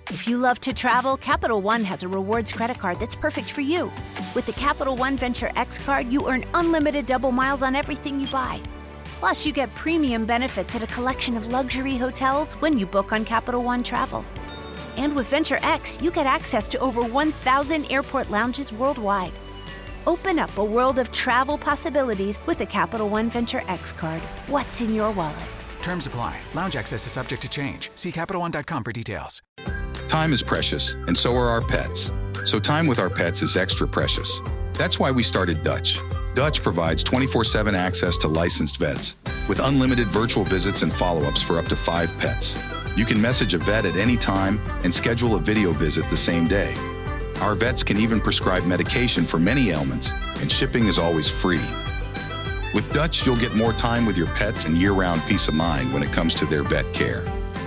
If you love to travel, Capital One has a rewards credit card that's perfect for you. With the Capital One Venture X card, you earn unlimited double miles on everything you buy. Plus, you get premium benefits at a collection of luxury hotels when you book on Capital One Travel. And with Venture X, you get access to over 1,000 airport lounges worldwide. Open up a world of travel possibilities with the Capital One Venture X card. What's in your wallet? Terms apply. Lounge access is subject to change. See CapitalOne.com for details. Time is precious, and so are our pets. So time with our pets is extra precious. That's why we started Dutch. Dutch provides 24/7 access to licensed vets with unlimited virtual visits and follow-ups for up to 5 pets. You can message a vet at any time and schedule a video visit the same day. Our vets can even prescribe medication for many ailments, and shipping is always free. With Dutch, you'll get more time with your pets and year-round peace of mind when it comes to their vet care.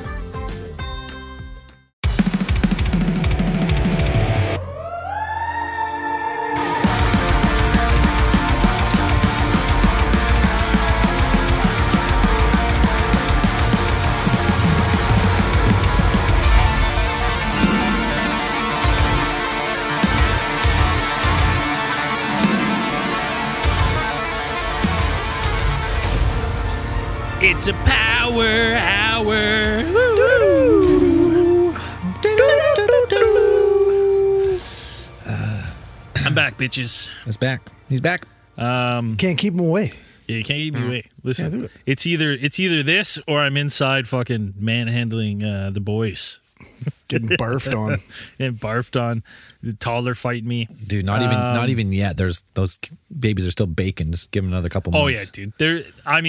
It's a power hour. Woo. I'm back, bitches. He's back. He's back. Can't keep him away. Yeah, you can't keep me away. Listen, do it. it's either this or I'm inside fucking manhandling the boys. Getting barfed on. And barfed on. The toddler fighting me. Dude, not even yet. There's those babies are still baking. Just give them another couple months. Oh yeah, dude.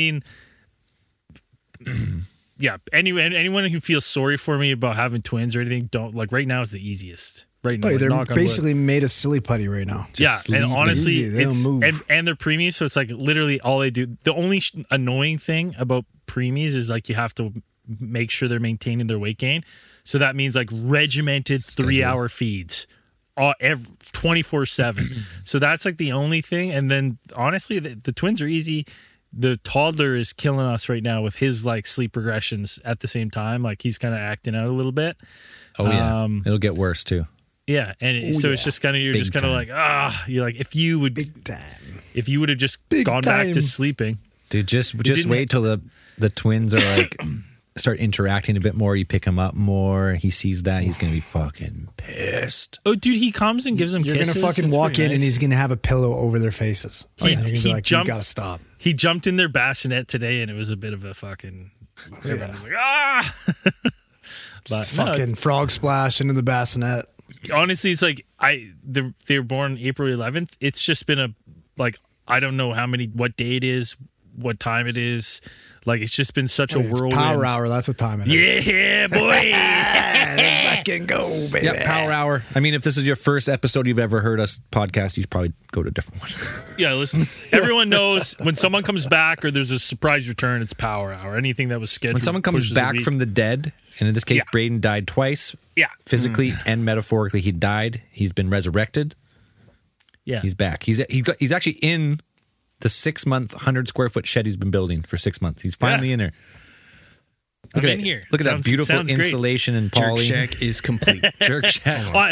Yeah. Anyone who feels sorry for me about having twins or anything, don't like. Right now is the easiest. Right now, Buddy, they're knock on basically made a silly putty right now. Yeah, and honestly, Easy, they don't move. And they're preemies, so it's like literally all they do. The only annoying thing about preemies is like you have to make sure they're maintaining their weight gain. So that means like regimented 3-hour feeds, 24/7. So that's like the only thing. And then honestly, the twins are easy. The toddler is killing us right now with his like sleep regressions at the same time. Like he's kind of acting out a little bit. Oh yeah, it'll get worse too. Yeah, and it's just kind of you're Big just kind of like you're like if you would have just gone back to sleeping, dude. Just wait till the twins are like start interacting a bit more. You pick him up more. He sees that he's gonna be fucking pissed. Oh, dude, he comes and gives them kisses. You're gonna fucking walk in and he's gonna have a pillow over their faces. You're gonna be like, you gotta stop. He jumped in their bassinet today, and it was a bit of a fucking. Everyone was like Just fucking frog splash into the bassinet. Honestly, it's like they were born April 11th. It's just been I don't know what day it is, what time it is. Like it's just been such a whirlwind. Power hour. That's what time it is. Yeah, boy. Let's fucking go, baby. Yep, power hour. I mean, if this is your first episode you've ever heard us podcast, you should probably go to a different one. Yeah, listen. Everyone knows when someone comes back or there's a surprise return, it's power hour. Anything that was scheduled. When someone comes back from the dead, and in this case, Braden died twice. Yeah. Physically and metaphorically, he died. He's been resurrected. Yeah. He's back. He's actually in the 6-month 100-square-foot shed he's been building for 6 months. He's finally in there. Look at here. Look at that beautiful insulation and poly. Jerk Shack is complete. Jerk Shack.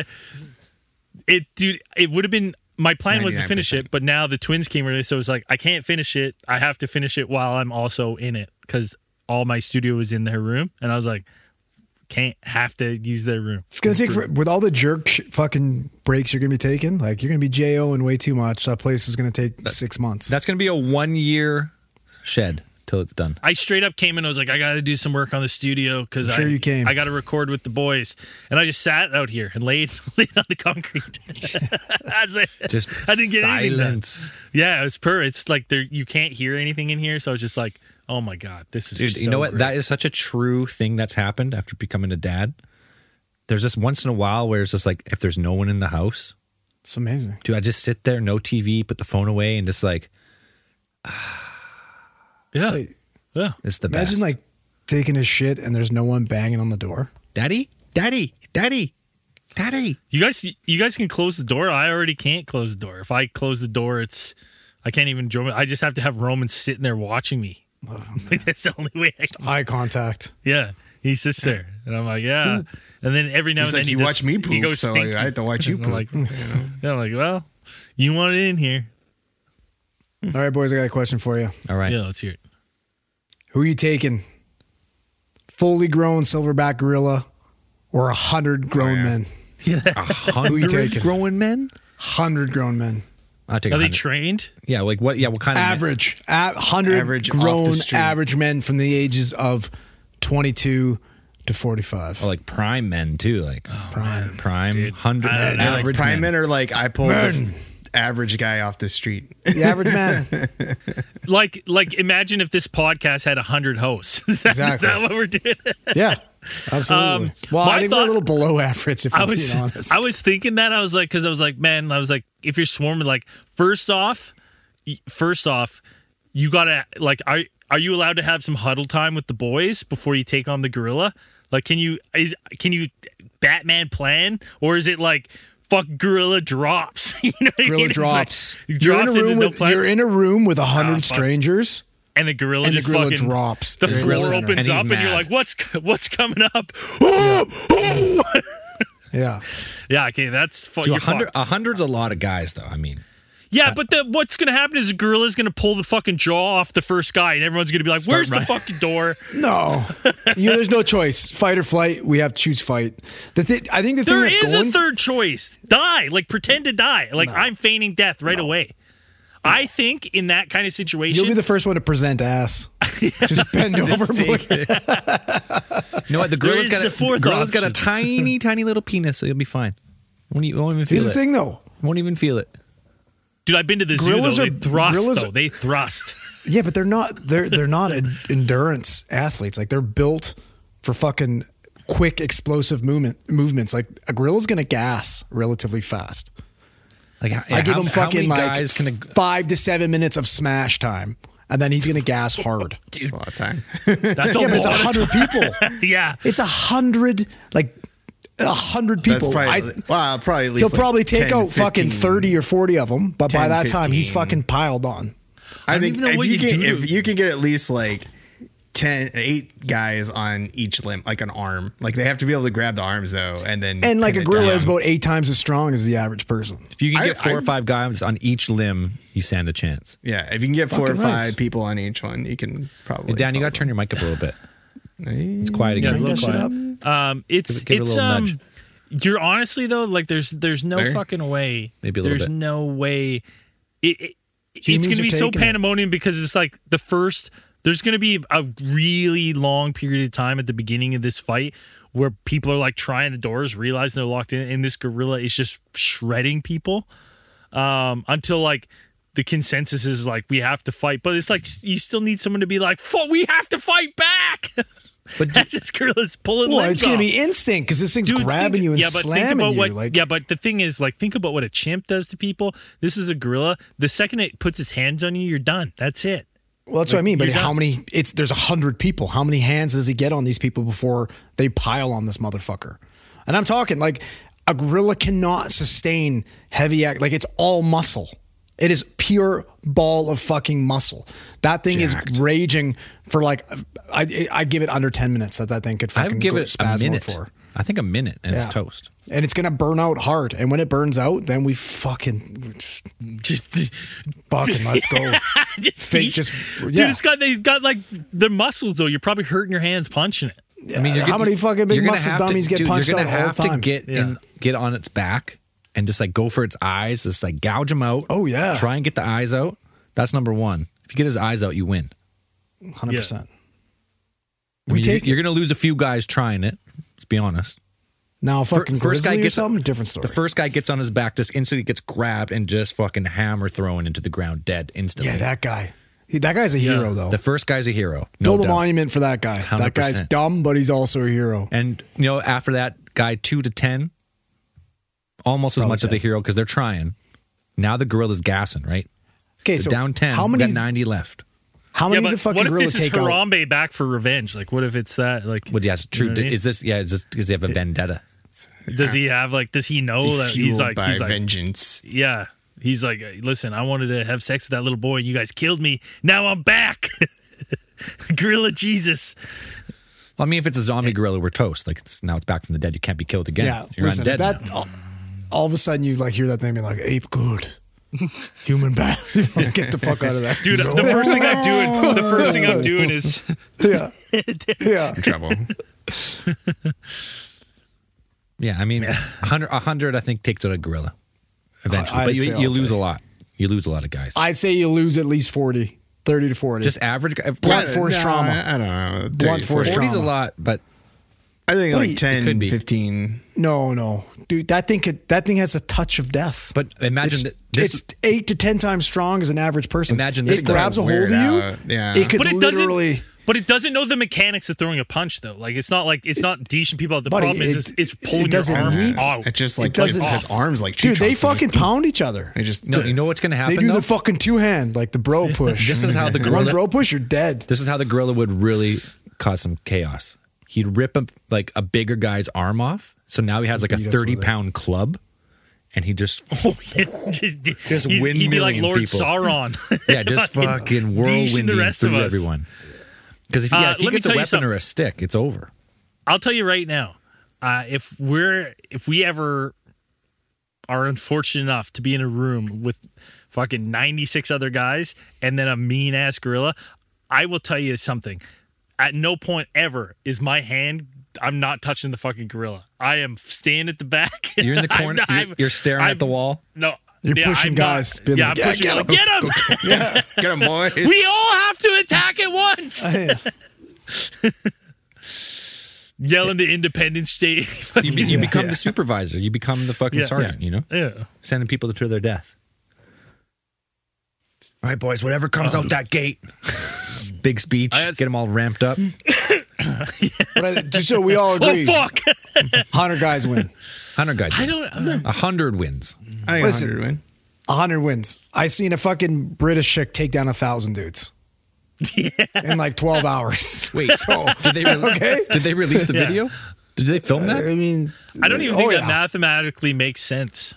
Dude, it would have been. My plan was to finish it, but now the twins came early, so it's like I can't finish it. I have to finish it while I'm also in it because all my studio was in their room, and I was like, have to use their room. It's gonna take with all the jerk fucking breaks you're gonna be taking. Like you're gonna be JOing way too much. That place is gonna take 6 months. That's gonna be a 1-year shed till it's done. I straight up came in. I was like, I got to do some work on the studio because you came. I got to record with the boys, and I just sat out here and laid on the concrete. That's it. Just I didn't get anything done. silence. Yeah, it was It's like you can't hear anything in here, so I was just like, oh my god, this is. Dude, just you know so what? great. That is such a true thing that's happened after becoming a dad. There's just once in a while where it's just like if there's no one in the house. It's amazing. Dude, I just sit there, no TV, put the phone away, and just like. Yeah. Like, yeah. It's the best. Imagine like taking a shit and there's no one banging on the door. Daddy. You guys can close the door. I already can't close the door. If I close the door, I can't even enjoy it. I just have to have Roman sitting there watching me. Like, that's the only way. Eye contact. Yeah. He sits there, and I'm like, yeah. And then every now and then you watch me poop, he goes so stinky. I have to watch you poop. I'm like, well, you want it in here. All right, boys, I got a question for you. All right. Yeah, let's hear it. Who are you taking? Fully grown silverback gorilla or 100 grown men? Yeah. 100 grown men? 100 grown men. I'll take Are they 100. trained? Yeah, like what? Yeah, what kind of Average. 100 Average off grown the street. average men from the ages of 22 to 45. Or like prime men too, like prime, Dude, 100 I don't know. Like average prime men. men are like I pulled the average guy off the street. The average man. Like imagine if this podcast had 100 hosts. Is that what we're doing? Yeah, absolutely. Well, my I think we're a little below average, if I'm being honest. I was thinking that. I was like, because I was like, man, I was like, if you're swarming, like, first off, you gotta like, are you allowed to have some huddle time with the boys before you take on the gorilla? Like, can you Batman plan, or is it like fuck gorilla drops? You know what I mean? Drops. Like, You're in a room with 100 strangers. And the gorilla And the just gorilla fucking drops. The You're in floor the center. opens And he's up, and you're mad. like, "What's coming up?" Yeah. Yeah, okay, that's Dude, you're 100, fucked. 100's a lot of guys, though. I mean, Yeah, but what's going to happen is a gorilla's going to pull the fucking jaw off the first guy, and everyone's going to be like, "Where's the fucking door?" No. There's no choice. Fight or flight. We have to choose fight. I think the thing There that's is going... a third choice. Die, like pretend to die. Like I'm feigning death right away. I think in that kind of situation, You'll be the first one to present ass. Just bend over. you know what? The gorilla's is got the fourth a option. tiny, tiny little penis, so you'll be fine. Won't even feel Here's it. the thing, though. Won't even feel it. dude. I've been to the zoo. Gorillas Though. are- They thrust. gorillas Though are- they thrust. Yeah, but they're not. They're not endurance athletes. Like they're built for fucking quick, explosive movements. Like a gorilla's gonna gas relatively fast. Like I give him how fucking many like guys can 5 to 7 minutes of smash time, and then he's gonna gas hard. It's a lot of time. That's a Yeah, but it's lot of 100 people. time. Yeah, It's 100, like 100 That's people. probably probably at least He'll like probably take 10, out fucking 15. 30 or 40 of them, but by 10, that time he's 15. fucking piled on. I think even know what you do. if you can get at least like 8 guys on each limb, like an arm, like they have to be able to grab the arms though, and then And like pin a it gorilla down. is about 8 times as strong as the average person. If you can get I- 4 or 5 guys on each limb, you stand a chance. Yeah, if you can get 4 or Fucking 5 right. people on each one, you can probably. Hey, Dan, you got to turn your mic up a little bit. It's quiet yeah, a again. little that shit quiet. up. It's Give it a it's little nudge. You're honestly though, like there's no There? fucking way. Maybe a little There's bit. no way. It's Humans going to are be so taking it. pandemonium because it's like the first. There's going to be a really long period of time at the beginning of this fight where people are like trying the doors, realizing they're locked in, and this gorilla is just shredding people until like the consensus is like we have to fight. But it's like you still need someone to be like, we have to fight back. But This gorilla's pulling Well, limbs it's going off. to be instinct because this thing's Dude, grabbing you and but think slamming about you. what, like, yeah, but the thing is, like, think about what a chimp does to people. This is a gorilla. The second it puts its hands on you, you're done. That's it. well, that's what I mean. But you're how done. many? There's 100 people. How many hands does he get on these people before they pile on this motherfucker? And I'm talking like a gorilla cannot sustain heavy act. Like it's all muscle. It is pure ball of fucking muscle. That thing Jacked. is raging for like I give it under 10 minutes that thing could I fucking would give go it a spasm minute. for. I think a minute and it's Yeah. toast. And it's gonna burn out hard. And when it burns out, then we fucking Just, fucking let's go. just, Fake just dude, yeah. they've got like the muscles though. You're probably hurting your hands punching it. I mean, How many fucking big you're gonna muscle have to- dummies get dude, punched You're out gonna all have the time? to get on its back and just like go for its eyes, just like gouge them out. Oh, yeah. Try and get the eyes out. That's number one. If you get his eyes out, you win. 100%. I mean, take you're going to lose a few guys trying it. Let's be honest. Now, fucking First guy grizzly or gets something, different story. The first guy gets on his back, just instantly gets grabbed and just fucking hammer thrown into the ground, dead instantly. yeah, that guy. That guy's a hero, though. The first guy's a hero. No Build a doubt. monument for that guy. That guy's 100%. dumb, but he's also a hero. And after that, guy 2 to 10, almost as much of the hero because they're trying. Now the gorilla's gassing, right? Okay, They're so down 10. How we many? got 90 left. How many yeah, did the but fucking what if gorilla this is take out? Harambe back for revenge? Like, what if it's that? Like, Well, yes, true. You know what I mean? Is this? Yeah, does he have a vendetta? does he have like? Does he know Is he that he's fueled like? by He's like, vengeance. yeah. He's like, listen, I wanted to have sex with that little boy, and you guys killed me. Now I'm back. Gorilla Jesus. I mean, if it's a zombie gorilla, we're toast. Like it's back from the dead. You can't be killed again. Yeah, You're listen, undead. that now. all of a sudden you like hear that thing being like ape good, human bad. Get the fuck out of that, dude. The first thing I'm doing is In trouble. Yeah, I mean, 100 I think takes out a gorilla eventually, but I'd say you all lose day. a lot. You lose a lot of guys. I'd say you lose at least 40, 30 to 40. Just average guy. blunt force trauma. I don't know. Blunt force 40's a trauma. lot, but I think What like do you- 10, it could be. 15. No, dude, that thing has a touch of death. but imagine that this. It's 8 to 10 times strong as an average person. Imagine this It grabs a hold of weird you. out. Yeah. It could but it literally. doesn't. But it doesn't know the mechanics of throwing a punch, though. Like it's not deeching people out. The Buddy, problem is it's pulling your doesn't arm need- out. It just It like doesn't- it has arms like Dude, they tree trunks. fucking pound each other. They just No, you know what's going to They happen? do though? the fucking two hand, like the bro push. This is how the One gorilla. bro push, you're dead. This is how the gorilla would really cause some chaos. He'd rip a bigger guy's arm off, so now he has like a Beat us with it. 30-pound club, and he just just windmilling he'd be like Lord people. Sauron. yeah, just Deeching fucking the whirlwinding rest of through us. everyone. Because if he Let me gets a tell you weapon something. or a stick, it's over. I'll tell you right now, if we ever are unfortunate enough to be in a room with fucking 96 other guys and then a mean ass gorilla, I will tell you something. At no point ever is my hand. I'm not touching the fucking gorilla. I am staying at the back. You're in the corner. You're staring at the wall. No, You're pushing I'm guys. Not, Being yeah, like, I'm pushing. "Yeah, Like, get get him! get them boys. We all have to attack at once. Yelling the Independence Day. You become the supervisor. You become the fucking sergeant, you know? Yeah. Sending people to their death. All right, boys, whatever comes out that gate. Big speech. I had- Get them all ramped up. But just so we all Oh agree, fuck! 100 guys win. 100 guys. I don't. 100 wins. I think Listen. 100 win. 100 wins. I seen a fucking British chick take down 1,000 dudes. In like 12 hours. Wait, so did they release the video? Did they film that? I mean, I don't even think oh, that mathematically makes sense.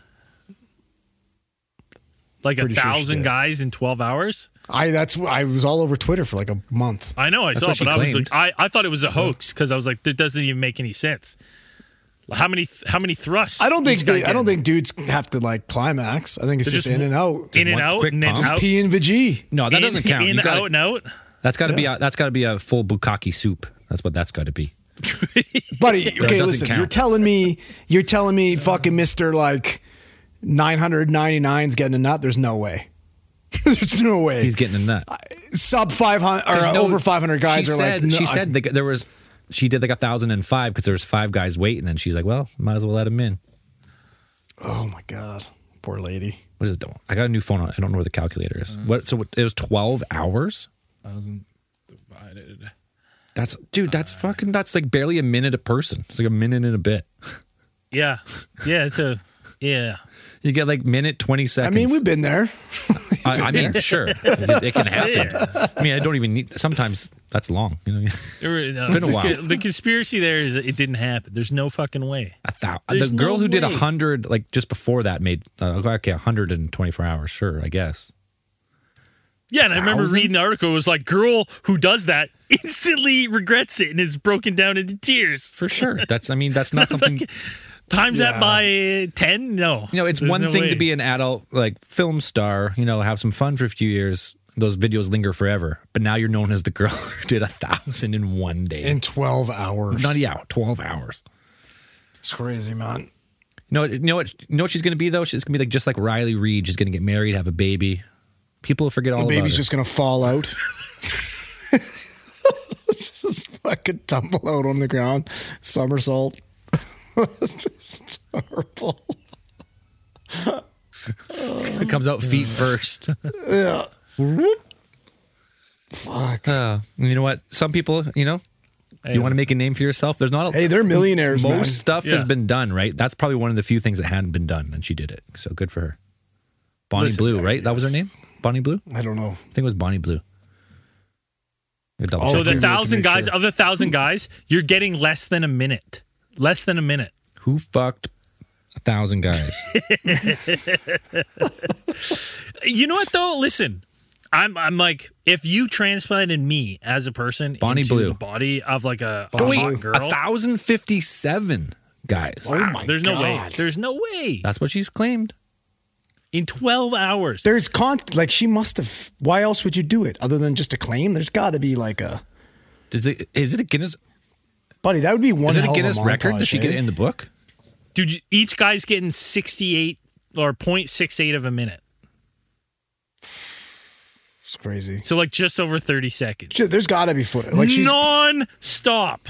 Like Pretty sure she 1,000 did. guys in 12 hours. I was all over Twitter for like a month. I know, I That's saw, what she but I was claimed. like, I thought it was a hoax because I was like, that doesn't even make any sense. How many thrusts? I don't each guy think get? dudes have to like climax. I think it's They're just in and out. in and one out, quick and then pump. out. P and VG. No, that doesn't count. In, You gotta- out, and out. That's got to be a full bukkake soup. That's what that's got to be. Buddy, it okay, doesn't listen. count. You're telling me fucking Mr. like 999's getting a nut? There's no way. There's no way. He's getting a nut. Sub 500 or 'Cause no- over 500 guys she are said, like. No, she said there was. She did like 1,005 because there was 5 guys waiting, and she's like, "Well, might as well let him in." oh my god, poor lady. What is it? I got a new phone. I don't know where the calculator is. What? So it was 12 hours. 1,000 divided. That's That's like barely a minute a person. It's like a minute and a bit. Yeah, yeah. You get like minute 20 I seconds. mean, we've been there. I mean, sure, it can happen. I mean, I don't even need. Sometimes that's long. You know, It's been a while. The conspiracy there is that it didn't happen. There's no fucking way. the There's girl no who did way. 100, like just before that, made okay 124 hours. Sure, I guess. Yeah, and I remember 1,000? reading the article. It was like, girl who does that instantly regrets it and is broken down into tears. For sure. That's not something. Like, times that by 10? No. You know, it's There's one no thing way. to be an adult like film star. You know, have some fun for a few years. Those videos linger forever. But now you're known as the girl who did 1,000 in one day. In 12 hours. Not 12 hours. It's crazy, man. You know what she's going to be though? She's going to be like just like Riley Reid. She's going to get married, have a baby. People will forget all The about baby's her. just gonna fall out. Just fucking tumble out on the ground. Somersault. It's just horrible. It comes out feet first. Yeah. Fuck. You know what? Some people, you know, you want to make a name for yourself. There's not a Hey, they're millionaires, most man. stuff Yeah. has been done, right? That's probably one of the few things that hadn't been done, and she did it. So good for her. Bonnie Listen, Blue, right? That was her name? Bonnie Blue? I don't know. I think it was Bonnie Blue. Oh, So okay, the we need to 1,000 make guys, sure. of the 1,000 guys, you're getting less than a minute. Less than a minute. Who fucked 1,000 guys? You know what though? Listen, I'm like, if you transplanted me as a person Bonnie into Blue. the body of like a Bonnie hot Blue. girl, 1,057 guys. Oh my there's no way. God. There's no way. That's what she's claimed. In 12 hours. There's like she must have. Why else would you do it other than just a claim? There's got to be like a. Is it a Guinness? Buddy, that would be one. Is it a hell of Guinness record? Does she get it eh? in the book? Dude, each guy's getting 68 or 0.68 of a minute. It's crazy. So like just over 30 seconds. Shit, there's got to be footage. Like she's non-stop.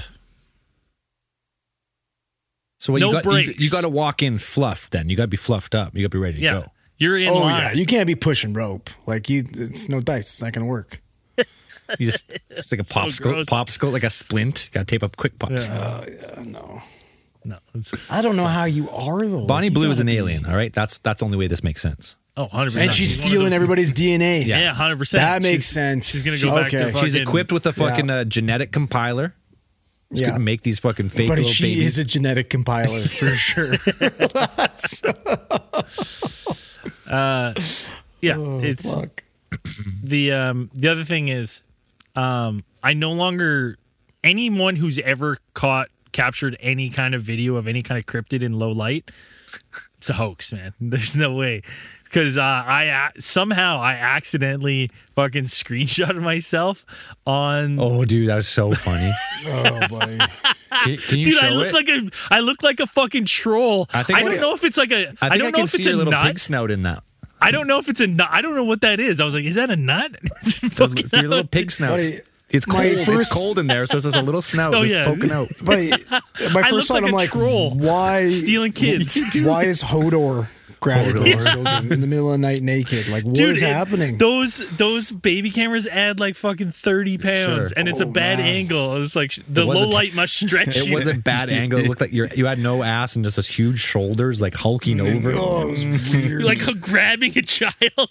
So No you got breaks. you got to walk in fluffed. Then you got to be fluffed up. You got to be ready to Yeah. go. You're in Oh line. yeah, you can't be pushing rope. Like it's no dice. It's not gonna work. You just it's like a gross. popsicle, like a splint. Got to tape up quick pops. No, No. I don't know how you are though. Bonnie You Blue is gotta an be- alien. All right, that's the only way this makes sense. Oh, 100%. and she's one of stealing those- everybody's DNA. Yeah, 100%. That makes She's- sense. She's going to go back to Okay. fucking... She's equipped with a fucking genetic compiler. She's Yeah, gonna make these fucking fake but little she babies. is a genetic compiler for sure. Yeah, Oh, it's... fuck. The other thing is, I no longer... Anyone who's ever captured any kind of video of any kind of cryptid in low light, it's a hoax, man. There's no way. Because I accidentally fucking screenshotted myself on... Oh, dude, that was so funny. Oh, buddy. Can you Dude, show I look like a fucking troll. I think don't know if it's like a. I think I don't know can if see it's your a little nut. pig snout in that. I don't know if it's a nut. I don't know what that is. I was like, is that a nut? It's your little pig snout. Buddy, It's cold. my It's first- cold in there, so it's just a little snout Oh, just yeah. poking out. Buddy, my I first look thought, like I'm a like, troll. why Stealing kids. Why is Hodor grabbing these children in the middle of the night naked? Like, what is happening? Those baby cameras add like fucking 30 pounds, Sure. and it's a Oh, bad man. angle. It was like the was low a- light must stretch It you. was a bad angle. It looked like you had no ass and just this huge shoulders, like hulking over. Oh, it was weird. You're like grabbing a child.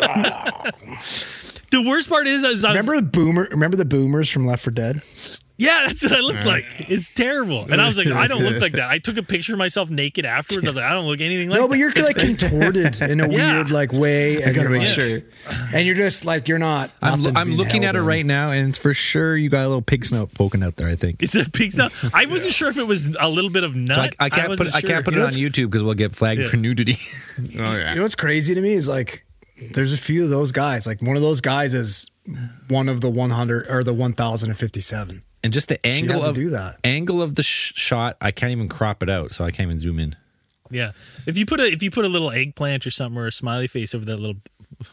The worst part is, Remember the boomers from Left 4 Dead? yeah, that's what I look like. It's terrible. And I was like, I don't look like that. I took a picture of myself naked afterwards. I was like, I don't look anything like No, that. but you're like contorted in a Yeah. weird like way, and gotta you're make like, sure. and you're just like you're not. nothing's I'm being looking held at her in. right now, and it's for sure you got a little pig snout poking out there. I think. Is it pig stuff? I wasn't sure if it was a little bit of nut. So I can't wasn't put sure. it You know on YouTube because we'll get flagged Yeah. for nudity. Oh yeah. You know what's crazy to me is like there's a few of those guys. Like one of those guys is one of the 100 or the 1,057. And just the angle had to of do that. angle of the shot, I can't even crop it out, so I can't even zoom in. Yeah, if you put a little eggplant or something or a smiley face over that little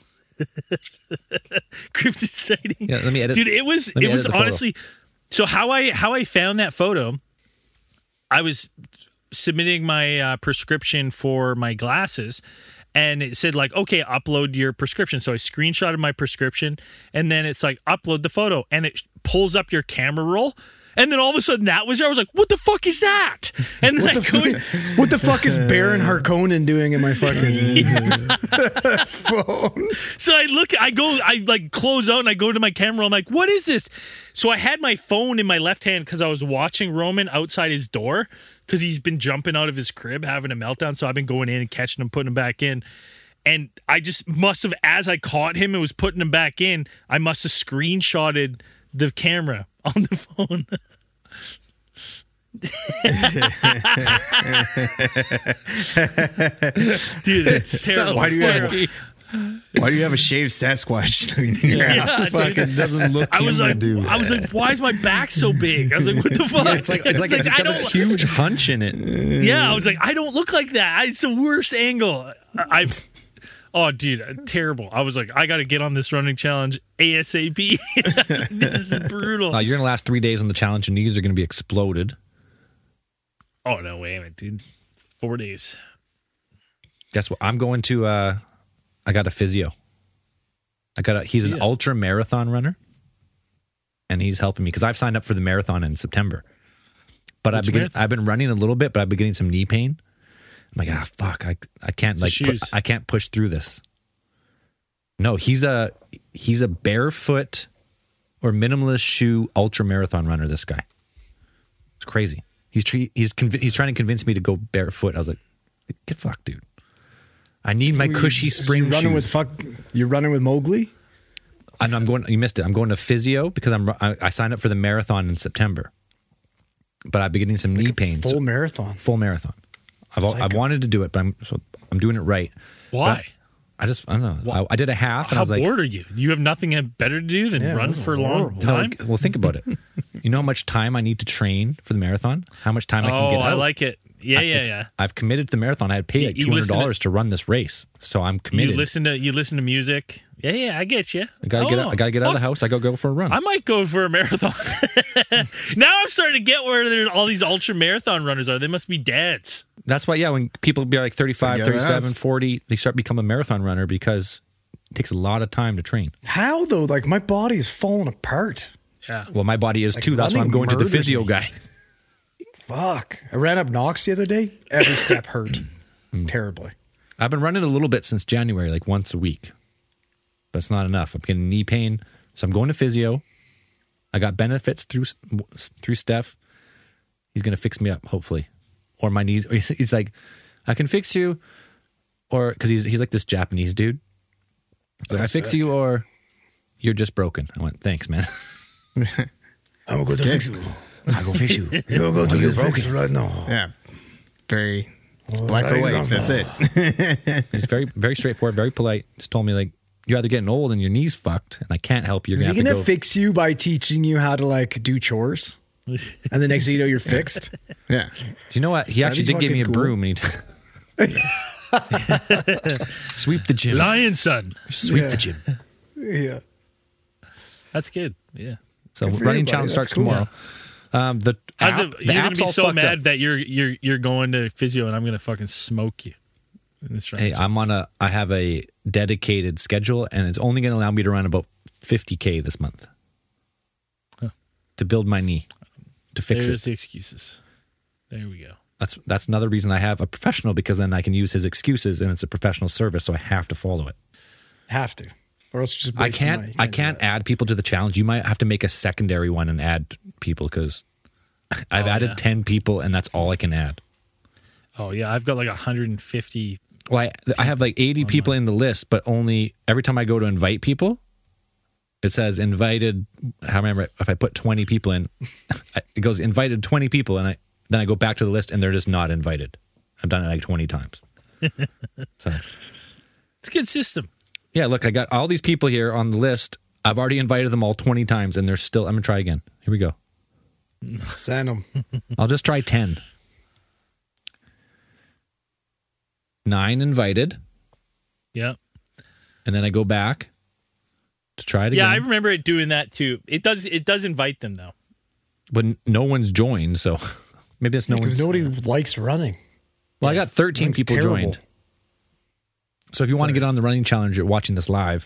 cryptid sighting. Yeah, let me edit. Dude, it was let me edit the photo. honestly. So how I found that photo, I was submitting my prescription for my glasses, and it said like, okay, upload your prescription. So I screenshotted my prescription, and then it's like upload the photo, and it pulls up your camera roll. And then all of a sudden that was there. I was like, what the fuck is that? And then What the fuck is Baron Harkonnen doing in my fucking phone? So I like close out and I go to my camera. I'm like, what is this? So I had my phone in my left hand because I was watching Roman outside his door because he's been jumping out of his crib having a meltdown. So I've been going in and catching him, putting him back in. And I just must have, as I caught him and was putting him back in, I must have screenshotted the camera on the phone. Dude, that's terrible. Why do you have a shaved Sasquatch in your Yeah, house? dude. Fucking doesn't look. I was like, why is my back so big? I was like, what the fuck? it's like it's I got this don't- huge hunch in it. Yeah, I was like, I don't look like that. It's the worst angle. Oh, dude, terrible. I was like, I got to get on this running challenge ASAP. This is brutal. You're gonna last 3 days on the challenge, and knees are gonna be exploded. Oh, no, wait a minute, dude. 4 days. Guess what? I'm going to. I got a physio. He's an ultra marathon runner, and he's helping me because I've signed up for the marathon in September. But I've been running a little bit, but I've been getting some knee pain. I'm like, fuck, I can't Shoes. I can't push through this. No, he's a barefoot or minimalist shoe ultra marathon runner. This guy, it's crazy. He's trying to convince me to go barefoot. I was like, get fucked, dude. I need my cushy spring You running shoes. with You're running with Mowgli. I'm going. You missed it. I'm going to physio because I signed up for the marathon in September, but I've been getting some knee pain. Full marathon. Full marathon. I've wanted to do it, but I'm doing it right. Why? I don't know. I did a half, and How I was like, bored are you? You have nothing better to do than run for a long time? No, well, think about it. You know how much time I need to train for the marathon? How much time I can get out? I like it. Yeah. I've committed to the marathon. I had paid like $200 to run this race, so I'm committed. You listen to music. Yeah, I get you. I gotta get out of the house. I gotta go for a run. I might go for a marathon. Now I'm starting to get where there's all these ultra marathon runners are. They must be dads. That's why, when people be like 35, 37, 40, they start becoming a marathon runner because it takes a lot of time to train. How though? Like my body's falling apart. Yeah. Well, my body is too. That's why I'm going to the physio guy. Fuck. I ran up Knox the other day. Every step hurt terribly. I've been running a little bit since January, like once a week. But it's not enough. I'm getting knee pain. So I'm going to physio. I got benefits through Steph. He's going to fix me up, hopefully. Or my knees. He's like, I can fix you. Or, because he's like this Japanese dude. He's like, I fix you or you're just broken. I went, thanks, man. I'm going to fix you. I go fix you. You're going to get fixed right now. Yeah. It's black or white. That's it. He's very, very straightforward, very polite. Just told me, like, you're either getting old and your knee's fucked and I can't help you. Is he going to fix you by teaching you how to, like, do chores? And the next thing you know, you're fixed? Yeah. Do you know what? He actually did give me a broom. And sweep the gym. Lion son. Sweep the gym. Yeah. That's good. Yeah. So running challenge starts tomorrow. The you're gonna be so mad that you're going to physio and I'm gonna fucking smoke you. Hey, I have a dedicated schedule and it's only gonna allow me to run about 50K this month to build my knee, to fix There's it. the excuses. There we go. That's another reason I have a professional, because then I can use his excuses and it's a professional service, so I have to follow it. Have to. Or else just I can't add people to the challenge. You might have to make a secondary one and add people, because I've added 10 people and that's all I can add. Oh yeah, I've got like 150. Well, I have like 80 people in the list, but only every time I go to invite people, it says invited. I remember if I put 20 people in, it goes invited 20 people, and then I go back to the list and they're just not invited. I've done it like 20 times. So it's a good system. Yeah, look, I got all these people here on the list. I've already invited them all 20 times, and they're still. I'm gonna try again. Here we go. Send them. I'll just try 10. 9 invited. Yeah. And then I go back to try it again. Yeah, I remember it doing that too. It does invite them though. But no one's joined, so maybe it's no one's. Because nobody likes running. Well, I got 13 people joined. So if you want to get on the running challenge, you're watching this live,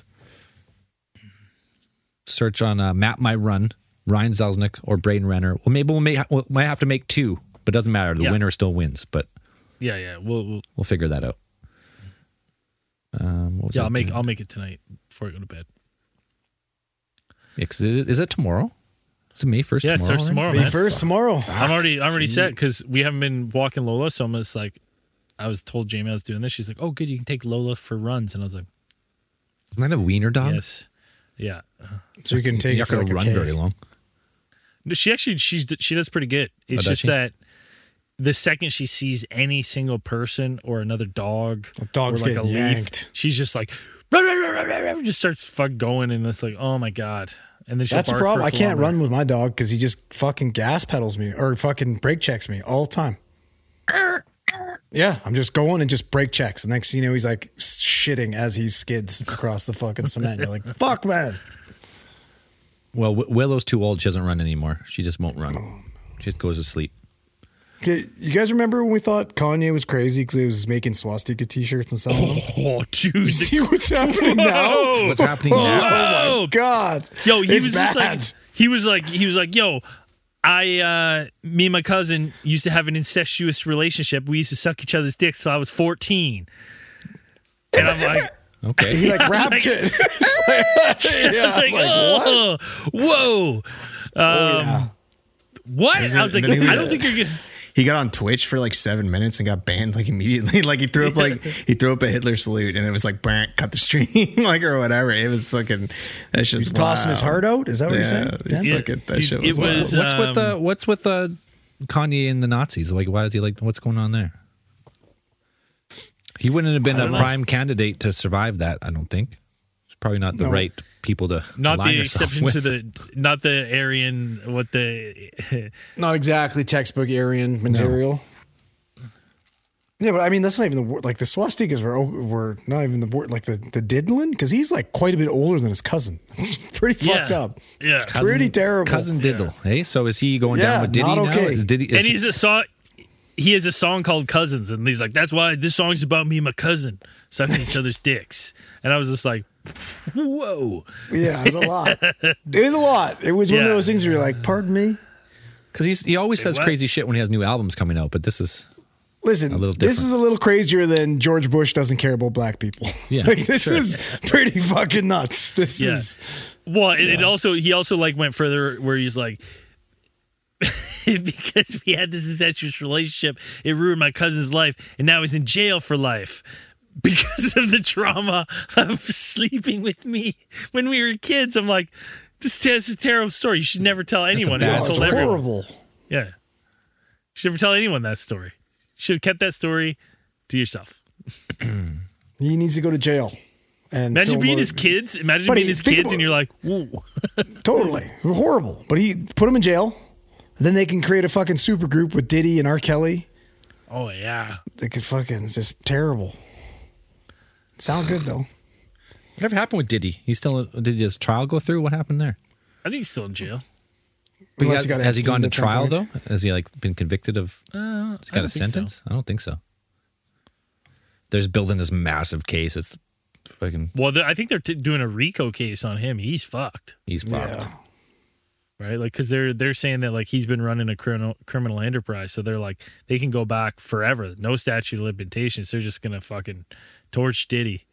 search on Map My Run, Ryan Zelznick or Braden Renner. Well, maybe we might have to make 2, but it doesn't matter. The winner still wins. But yeah, we'll figure that out. I'll make it tonight before I go to bed. Is it tomorrow? Is it May 1st? Yeah, tomorrow, it starts tomorrow. May 1st tomorrow. I'm already set because we haven't been walking Lola, so I'm just like, I was told Jamie I was doing this. She's like, "Oh, good, you can take Lola for runs," and I was like, "Isn't that a wiener dog?" Yes, yeah. So you can take. You're not going to run very long. No, she does pretty good. It's just that the second she sees any single person or another dog, the dog's or like getting a yanked. Leaf, she's just like, rah, rah, rah, rah, rah, just starts going, and it's like, oh my god. And then that's the problem. I can't run with my dog because he just fucking gas pedals me or fucking brake checks me all the time. Yeah, I'm just going and just brake checks. And next thing you know, he's like shitting as he skids across the fucking cement. You're like, fuck, man. Well, Willow's too old. She doesn't run anymore. She just won't run. She just goes to sleep. Okay, you guys remember when we thought Kanye was crazy because he was making swastika t-shirts and selling them? Oh, dude. You see what's happening now? What's happening now? Oh, my God. Yo, he it's was bad. just like, he was like, yo, me and my cousin used to have an incestuous relationship. We used to suck each other's dicks till I was 14. And I'm like, okay. He like rapped it. Whoa. Yeah. What? I was like, I don't think you're gonna. he got on Twitch for like 7 minutes and got banned like immediately. Like he threw up a Hitler salute, and it was like cut the stream like or whatever. It was fucking that shit's He's tossing his heart out. Is that what you're saying? That shit was wild. What's with Kanye and the Nazis? Like, why does he like? What's going on there? He wouldn't have been a prime candidate to survive that. I don't think. It's probably not the right people to not align the yourself exception with. to not the Aryan Not exactly textbook Aryan material. Yeah, but I mean that's not even the word. Like the swastikas were not even the word. Like the diddlin, because he's like quite a bit older than his cousin. It's pretty fucked up. Yeah, it's pretty terrible. Cousin Diddle. Hey, so is he going down with Diddy not now? okay. Is Diddy, and he's a song. He has a song called Cousins, and he's like, that's why this song's about me and my cousin sucking each other's dicks. And I was just like, whoa. Yeah, it was a lot. It was a lot. It was one of those things where you're like, pardon me? Because he always says crazy shit when he has new albums coming out, but this is Listen, a little this different. is a little crazier than George Bush doesn't care about black people. Yeah, like, this is pretty fucking nuts. This is... Well, it also, he also like went further where he's like, because we had this incestuous relationship, it ruined my cousin's life, and now he's in jail for life because of the trauma of sleeping with me when we were kids. I'm like, this is a terrible story. You should never tell anyone. It's horrible. Yeah. You should never tell anyone that story. You should have kept that story to yourself. He needs to go to jail. And imagine being his kids. Imagine being his kids and you're like, whoa. Totally. Horrible. But he put him in jail. Then they can create a fucking super group with Diddy and R. Kelly. Oh, yeah. They could fucking, it's just terrible. Sound good, though. Whatever happened with Diddy? Did his trial go through? What happened there? I think he's still in jail. But has he gone to trial, though? Has he like been convicted of, has he got a sentence? So. I don't think so. They're just building this massive case. It's fucking... Well, I think they're doing a RICO case on him. He's fucked. He's fucked. Yeah. Right, like because they're saying that like he's been running a criminal enterprise, so they're like they can go back forever, no statute of limitations. They're just gonna fucking torch Diddy,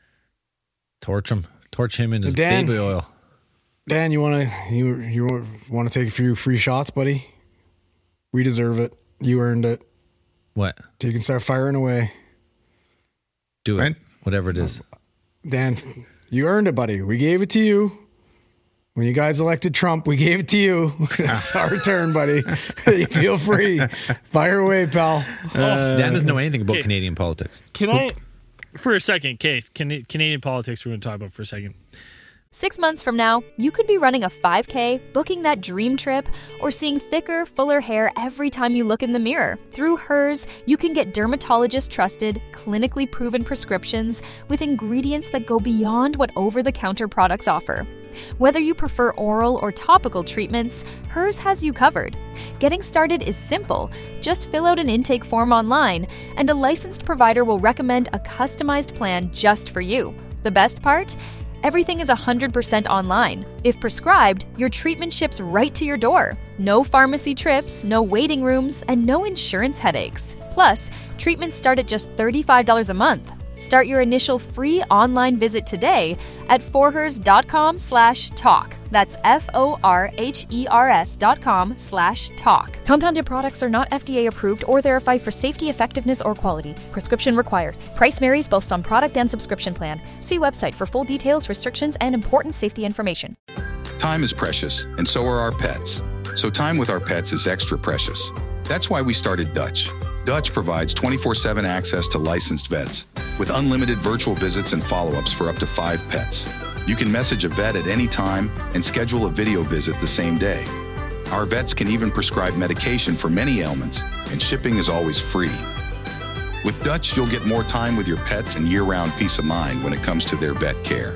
torch him in his baby oil. Dan, you want to take a few free shots, buddy? We deserve it. You earned it. What? So you can start firing away. Do it, whatever it is. Dan, you earned it, buddy. We gave it to you. When you guys elected Trump, we gave it to you. It's our turn, buddy. Feel free. Fire away, pal. Dan doesn't know anything about Canadian politics. Can I, for a second, Kate, Canadian politics we're going to talk about for a second. 6 months from now, you could be running a 5K, booking that dream trip, or seeing thicker, fuller hair every time you look in the mirror. Through Hers, you can get dermatologist-trusted, clinically proven prescriptions with ingredients that go beyond what over-the-counter products offer. Whether you prefer oral or topical treatments, Hers has you covered. Getting started is simple. Just fill out an intake form online, and a licensed provider will recommend a customized plan just for you. The best part? Everything is 100% online. If prescribed, your treatment ships right to your door. No pharmacy trips, no waiting rooms, and no insurance headaches. Plus, treatments start at just $35 a month. Start your initial free online visit today at forhers.com/talk. That's FORHERS.com/talk. Compounded products are not FDA approved or verified for safety, effectiveness, or quality. Prescription required. Price varies based on product and subscription plan. See website for full details, restrictions, and important safety information. Time is precious, and so are our pets. So time with our pets is extra precious. That's why we started Dutch. Dutch provides 24/7 access to licensed vets with unlimited virtual visits and follow-ups for up to 5 pets. You can message a vet at any time and schedule a video visit the same day. Our vets can even prescribe medication for many ailments, and shipping is always free. With Dutch, you'll get more time with your pets and year-round peace of mind when it comes to their vet care.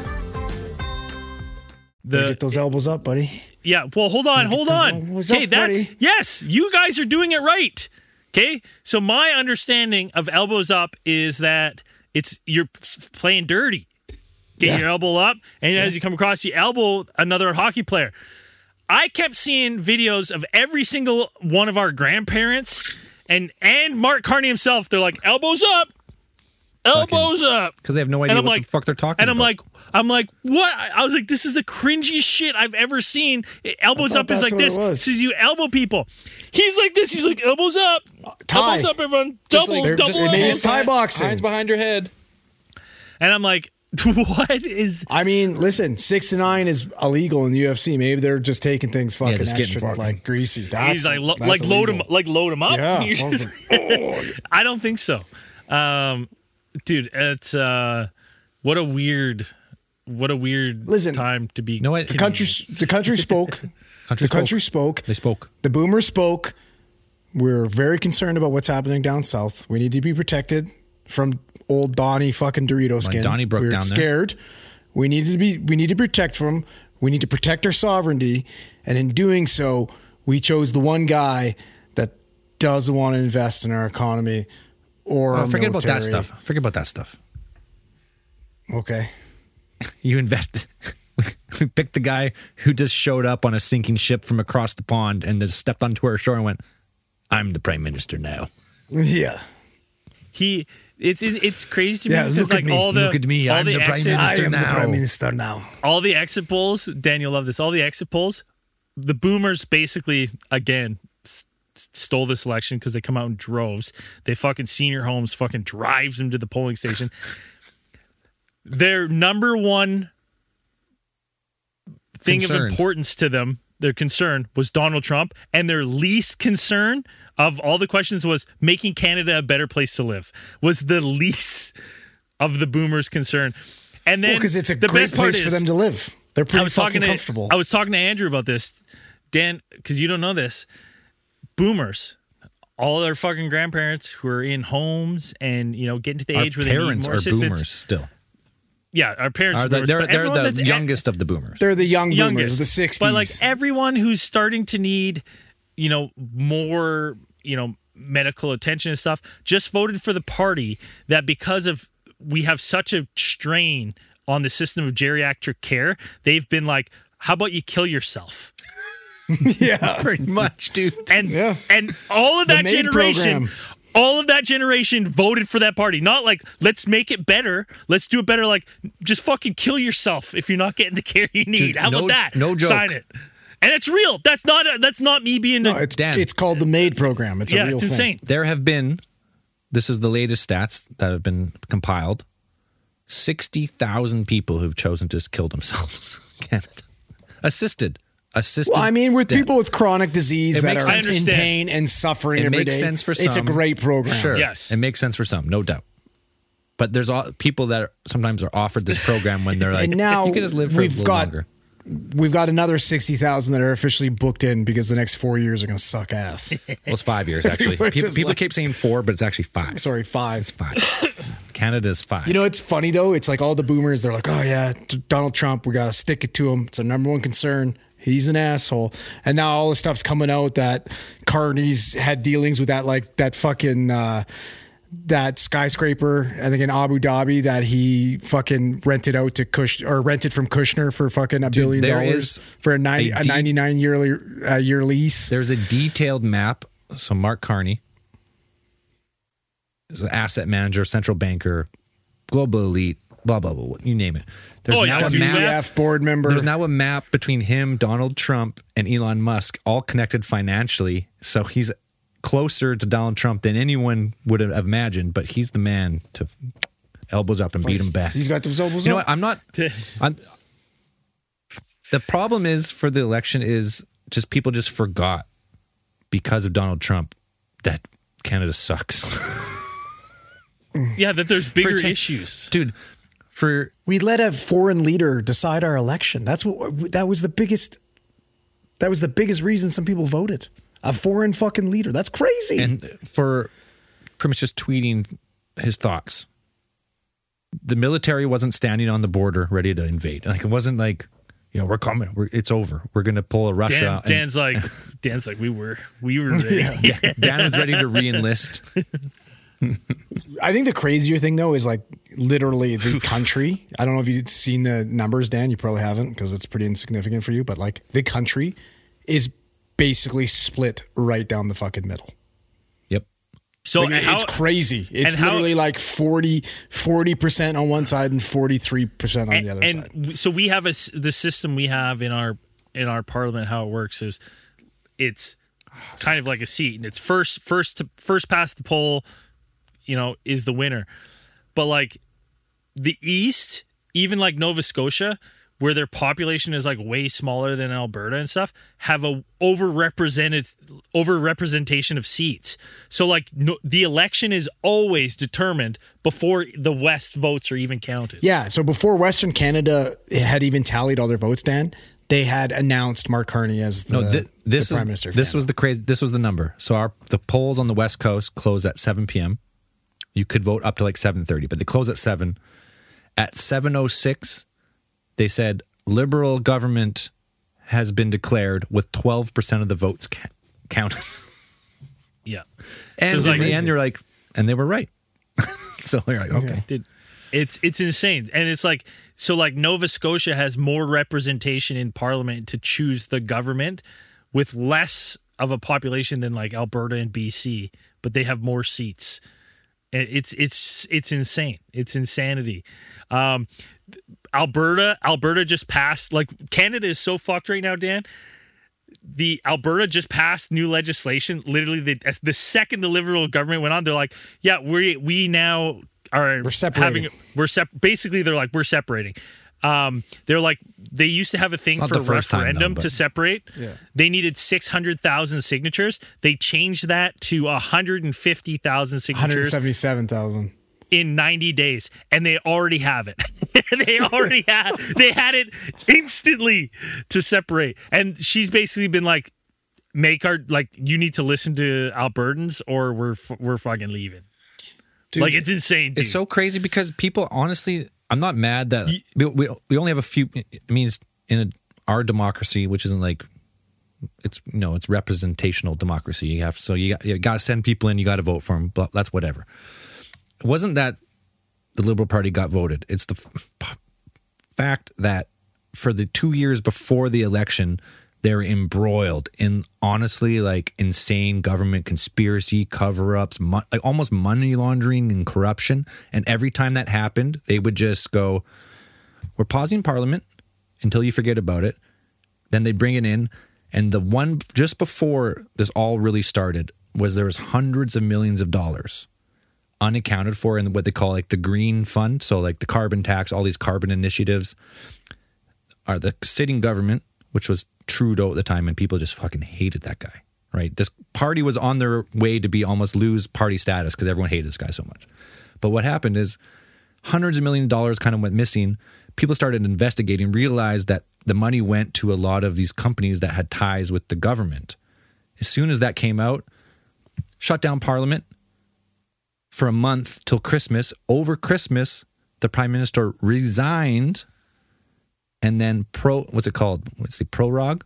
Get those elbows up, buddy. Yeah, well, hold on. Okay, yes, you guys are doing it right. Okay, so my understanding of elbows up is that you're playing dirty. Get your elbow up, and as you come across, you elbow another hockey player. I kept seeing videos of every single one of our grandparents and Mark Carney himself. They're like, elbows up, elbows up. Because they have no idea what the fuck they're talking about. And I'm like, I'm like, what? I was like, this is the cringiest shit I've ever seen. Elbows up is like this. This is you elbow people. He's like this. He's like, elbows up. Elbows up, everyone. Double elbows. It's Thai boxing. Hands behind your head. And I'm like, what is... I mean, listen, 6 to 9 is illegal in the UFC. Maybe they're just taking things fucking extra like greasy. He's like load him up. Yeah. I don't think so. Dude, it's what a weird time to be. You know what? The country spoke. The country spoke. They spoke. The boomers spoke. We're very concerned about what's happening down south. We need to be protected from old Donnie fucking Dorito skin. Donnybrook We're down scared. there. We need to protect from. We need to protect our sovereignty, and in doing so, we chose the one guy that doesn't want to invest in our economy or forget about that stuff. Forget about that stuff. Okay. You invest. We picked the guy who just showed up on a sinking ship from across the pond and just stepped onto our shore and went, "I'm the prime minister now." Yeah. It's crazy to me because look like at me. all the Look at me. I'm the prime minister now. The prime minister now. All the exit polls, Dan, you'll love this. All the exit polls, the boomers basically again stole this election because they come out in droves. They fucking senior homes fucking drives them to the polling station. Their number one thing of importance to them, their concern was Donald Trump, and their least concern of all the questions was making Canada a better place to live. Was the least of the boomers' concern. And then because it's a great place for them to live. They're pretty fucking comfortable. I was talking to Andrew about this, Dan, because you don't know this. Boomers, all their fucking grandparents who are in homes and getting to the age where they need more assistance. Our parents are boomers still. Yeah, our parents are boomers. They're the youngest of the boomers. They're the youngest, the 60s. But like everyone who's starting to need, more, medical attention and stuff, just voted for the party that because of we have such a strain on the system of geriatric care, they've been like, how about you kill yourself? Yeah, pretty much, dude. And all of that generation, all of that generation voted for that party. Not like, let's make it better. Let's do it better. Like, just fucking kill yourself if you're not getting the care you need. Dude, how about that? No joke. Sign it. And it's real. That's not me being. It's called the MAID program. It's a real it's thing. insane. There have been, this is the latest stats that have been compiled, 60,000 people who've chosen to just kill themselves in Canada. Assisted. Well, I mean, with people with chronic disease that are in sense. pain and suffering every day. It makes sense for some. It's a great program. Sure. Yes. It makes sense for some, no doubt. But there's people that sometimes are offered this program when they're like, and now you can just live for a little longer. We've got another 60,000 that are officially booked in because the next 4 years are going to suck ass. Well, it's 5 years, actually. People keep saying 4, but it's actually 5. Sorry, 5. It's 5. Canada's 5. You know, it's funny, though. It's like all the boomers, they're like, oh, yeah, Donald Trump, we got to stick it to him. It's our number one concern. He's an asshole. And now all the stuff's coming out that Carney's had dealings with that fucking... that skyscraper, I think in Abu Dhabi, that he fucking rented out to rented from Kushner for fucking $1 billion for a 99 year lease. There's a detailed map. So Mark Carney is an asset manager, central banker, global elite, blah blah blah. You name it. There's now a map. Board member. There's now a map between him, Donald Trump, and Elon Musk, all connected financially. So he's closer to Donald Trump than anyone would have imagined, but he's the man to elbows up and beat him back. He's got those elbows up. You know what? I'm not. The problem is for the election is just people just forgot because of Donald Trump that Canada sucks. Yeah, that there's bigger issues, dude. We let a foreign leader decide our election. That was the biggest reason some people voted. A foreign fucking leader. That's crazy. And for pretty much just tweeting his thoughts. The military wasn't standing on the border ready to invade. Like, it wasn't like, we're coming. It's over. We're going to pull a Russia. Dan's like, we were ready. Yeah. Dan was ready to re-enlist. I think the crazier thing, though, is like literally the country. I don't know if you've seen the numbers, Dan. You probably haven't because it's pretty insignificant for you. But like the country is basically split right down the fucking middle. Yep. So Like, it's crazy. It's literally like 40% on one side and 43% on the other side. And so we have the system we have in our parliament. How it works is it's kind of like a seat, and it's first past the poll, is the winner. But like the East, even like Nova Scotia, where their population is like way smaller than Alberta and stuff, have a overrepresentation of seats. So like the election is always determined before the West votes are even counted. Yeah, so before Western Canada had even tallied all their votes, Dan, they had announced Mark Carney as the Prime Minister. This was the number. So the polls on the West Coast close at 7 p.m. You could vote up to like 7:30, but they close at 7. At 7:06, they said Liberal government has been declared with 12% of the votes counted. Yeah. And so in the end, you're like, and they were right. So you're like, okay. Dude, it's insane. And it's like, so like Nova Scotia has more representation in Parliament to choose the government with less of a population than like Alberta and BC, but they have more seats. And it's insane. It's insanity. Alberta just passed, like Canada is so fucked right now, Dan. The Alberta just passed new legislation. Literally the second the Liberal government went on, they're like, yeah, we now are separating. Basically they're like, we're separating. They're like, they used to have a thing for a referendum to separate. Yeah. They needed 600,000 signatures. They changed that to 150,000 signatures. 177,000. In 90 days, and they already have it. They had it instantly to separate. And she's basically been like, you need to listen to Albertans or we're fucking leaving. Dude, like, it's insane, dude. It's so crazy because people, honestly, I'm not mad that we only have a few. I mean, it's in our democracy, which isn't like, it's representational democracy. You got to send people in, you got to vote for them. But that's whatever. It wasn't that the Liberal Party got voted. It's the fact that for the 2 years before the election, they're embroiled in honestly like insane government conspiracy, cover-ups, like almost money laundering and corruption. And every time that happened, they would just go, we're pausing Parliament until you forget about it. Then they'd bring it in. And the one just before this all really started was there was hundreds of millions of dollars unaccounted for in what they call like the green fund. So like the carbon tax, all these carbon initiatives are the sitting government, which was Trudeau at the time, and people just fucking hated that guy, right? This party was on their way to be almost lose party status because everyone hated this guy so much. But what happened is hundreds of millions of dollars kind of went missing. People started investigating, realized that the money went to a lot of these companies that had ties with the government. As soon as that came out, shut down Parliament for a month till Christmas. Over Christmas, the Prime Minister resigned, and then prorogue.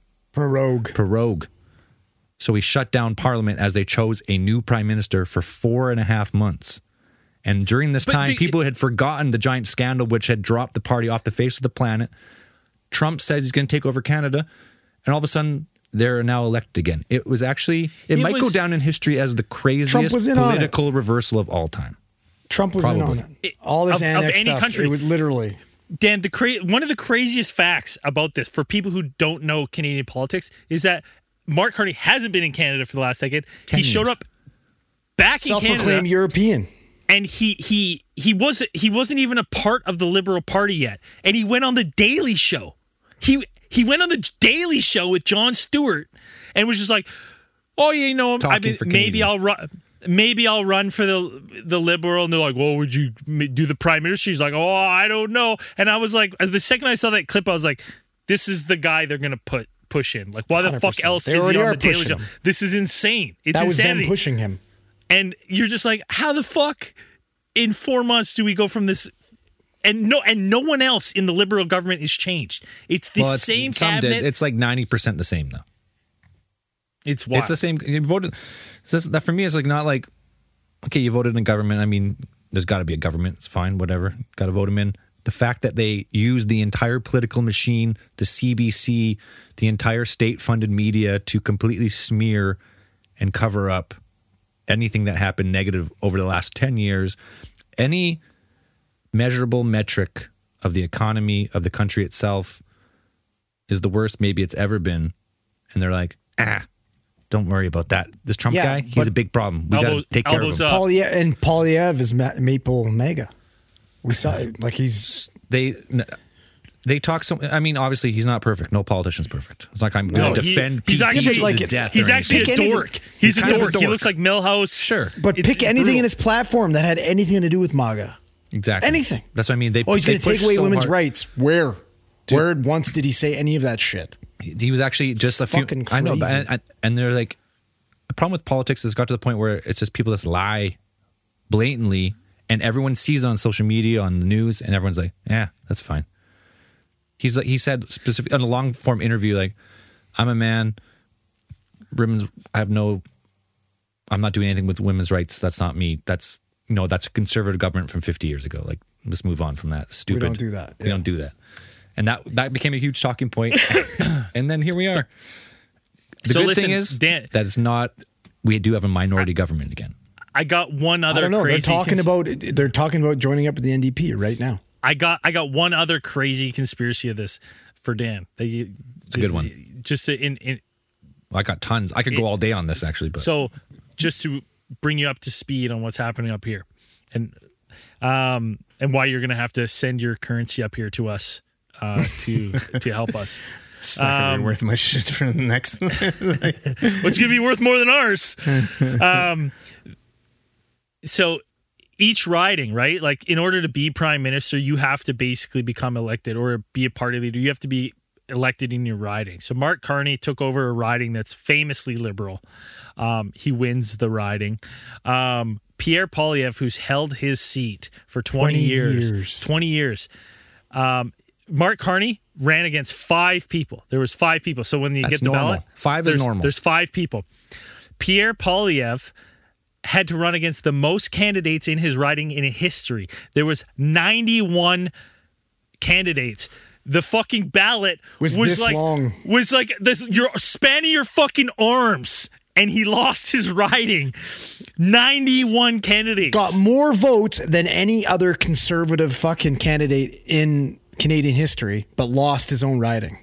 So he shut down Parliament as they chose a new Prime Minister for 4.5 months. And during this time, people had forgotten the giant scandal which had dropped the party off the face of the planet. Trump says he's going to take over Canada, and all of a sudden, they're now elected again. It was actually, it might go down in history as the craziest political reversal of all time. Trump was in on it. All this annex stuff. Country, it was literally. Dan, one of the craziest facts about this, for people who don't know Canadian politics, is that Mark Carney hasn't been in Canada for the last decade. He showed up back in Canada. Self-proclaimed European. And he wasn't even a part of the Liberal Party yet. And he went on the Daily Show. He went on the Daily Show with Jon Stewart and was just like, oh, yeah, maybe I'll run for the Liberal. And they're like, well, would you do the Prime Minister? She's like, oh, I don't know. And I was like, the second I saw that clip, I was like, this is the guy they're going to push in. Like, why the 100%. Fuck else is he on the Daily Show? This is insane. It's that was insanity. them pushing him. And you're just like, how the fuck in 4 months do we go from this? And no one else in the Liberal government is changed. It's the same cabinet. It's like 90% the same though. It's wild. It's the same. You voted. That for me is like not like, okay, you voted in government. I mean, there's got to be a government. It's fine, whatever. Got to vote them in. The fact that they use the entire political machine, the CBC, the entire state-funded media to completely smear and cover up anything that happened negative over the last 10 years, any measurable metric of the economy of the country itself is the worst maybe it's ever been. And they're like, don't worry about that. This Trump guy, he's a big problem. We got to take care of him. Polyev is Maple Mega. We saw it. Like they talk so. I mean, obviously, he's not perfect. No politician's perfect. It's like I'm going to defend he's Pete actually to like death. He's actually a dork. He's a dork. He looks like Milhouse. Sure, but pick anything in his platform that had anything to do with MAGA. Exactly. Anything. That's what I mean. He's going to take away women's rights. Where? Where once did he say any of that shit? He was actually just a few. Fucking crazy. I know, but and they're like, the problem with politics has got to the point where it's just people just lie blatantly, and everyone sees it on social media, on the news, and everyone's like, yeah, that's fine. He said specifically in a long form interview, like, I'm a man. I'm not doing anything with women's rights. That's not me. That's a conservative government from 50 years ago. Like, let's move on from that. Stupid. We don't do that. We don't do that. And that became a huge talking point. And then here we are. The good thing is that it's not. We do have a minority government again. I got one other. I don't know. Crazy They're talking about joining up with the NDP right now. I got one other crazy conspiracy of this for Dan. It's a good one. Just I got tons. I could go all day on this actually. But so just to bring you up to speed on what's happening up here, and why you're going to have to send your currency up here to us to help us. It's not going to be worth much for the next. What's going to be worth more than ours? So each riding, right? Like, in order to be prime minister, you have to basically become elected or be a party leader. You have to be elected in your riding. So Mark Carney took over a riding that's famously liberal. He wins the riding. Pierre Poilievre, who's held his seat for 20 years. 20 years. Mark Carney ran against 5 people. There was 5 people. So when you get the ballot, 5 is normal. There's 5 people. Pierre Poilievre had to run against the most candidates in his riding in history. There was 91 candidates. The fucking ballot was this like long. Was like this. You're spanning your fucking arms, and he lost his riding. 91 candidates got more votes than any other conservative fucking candidate in Canadian history, but lost his own riding.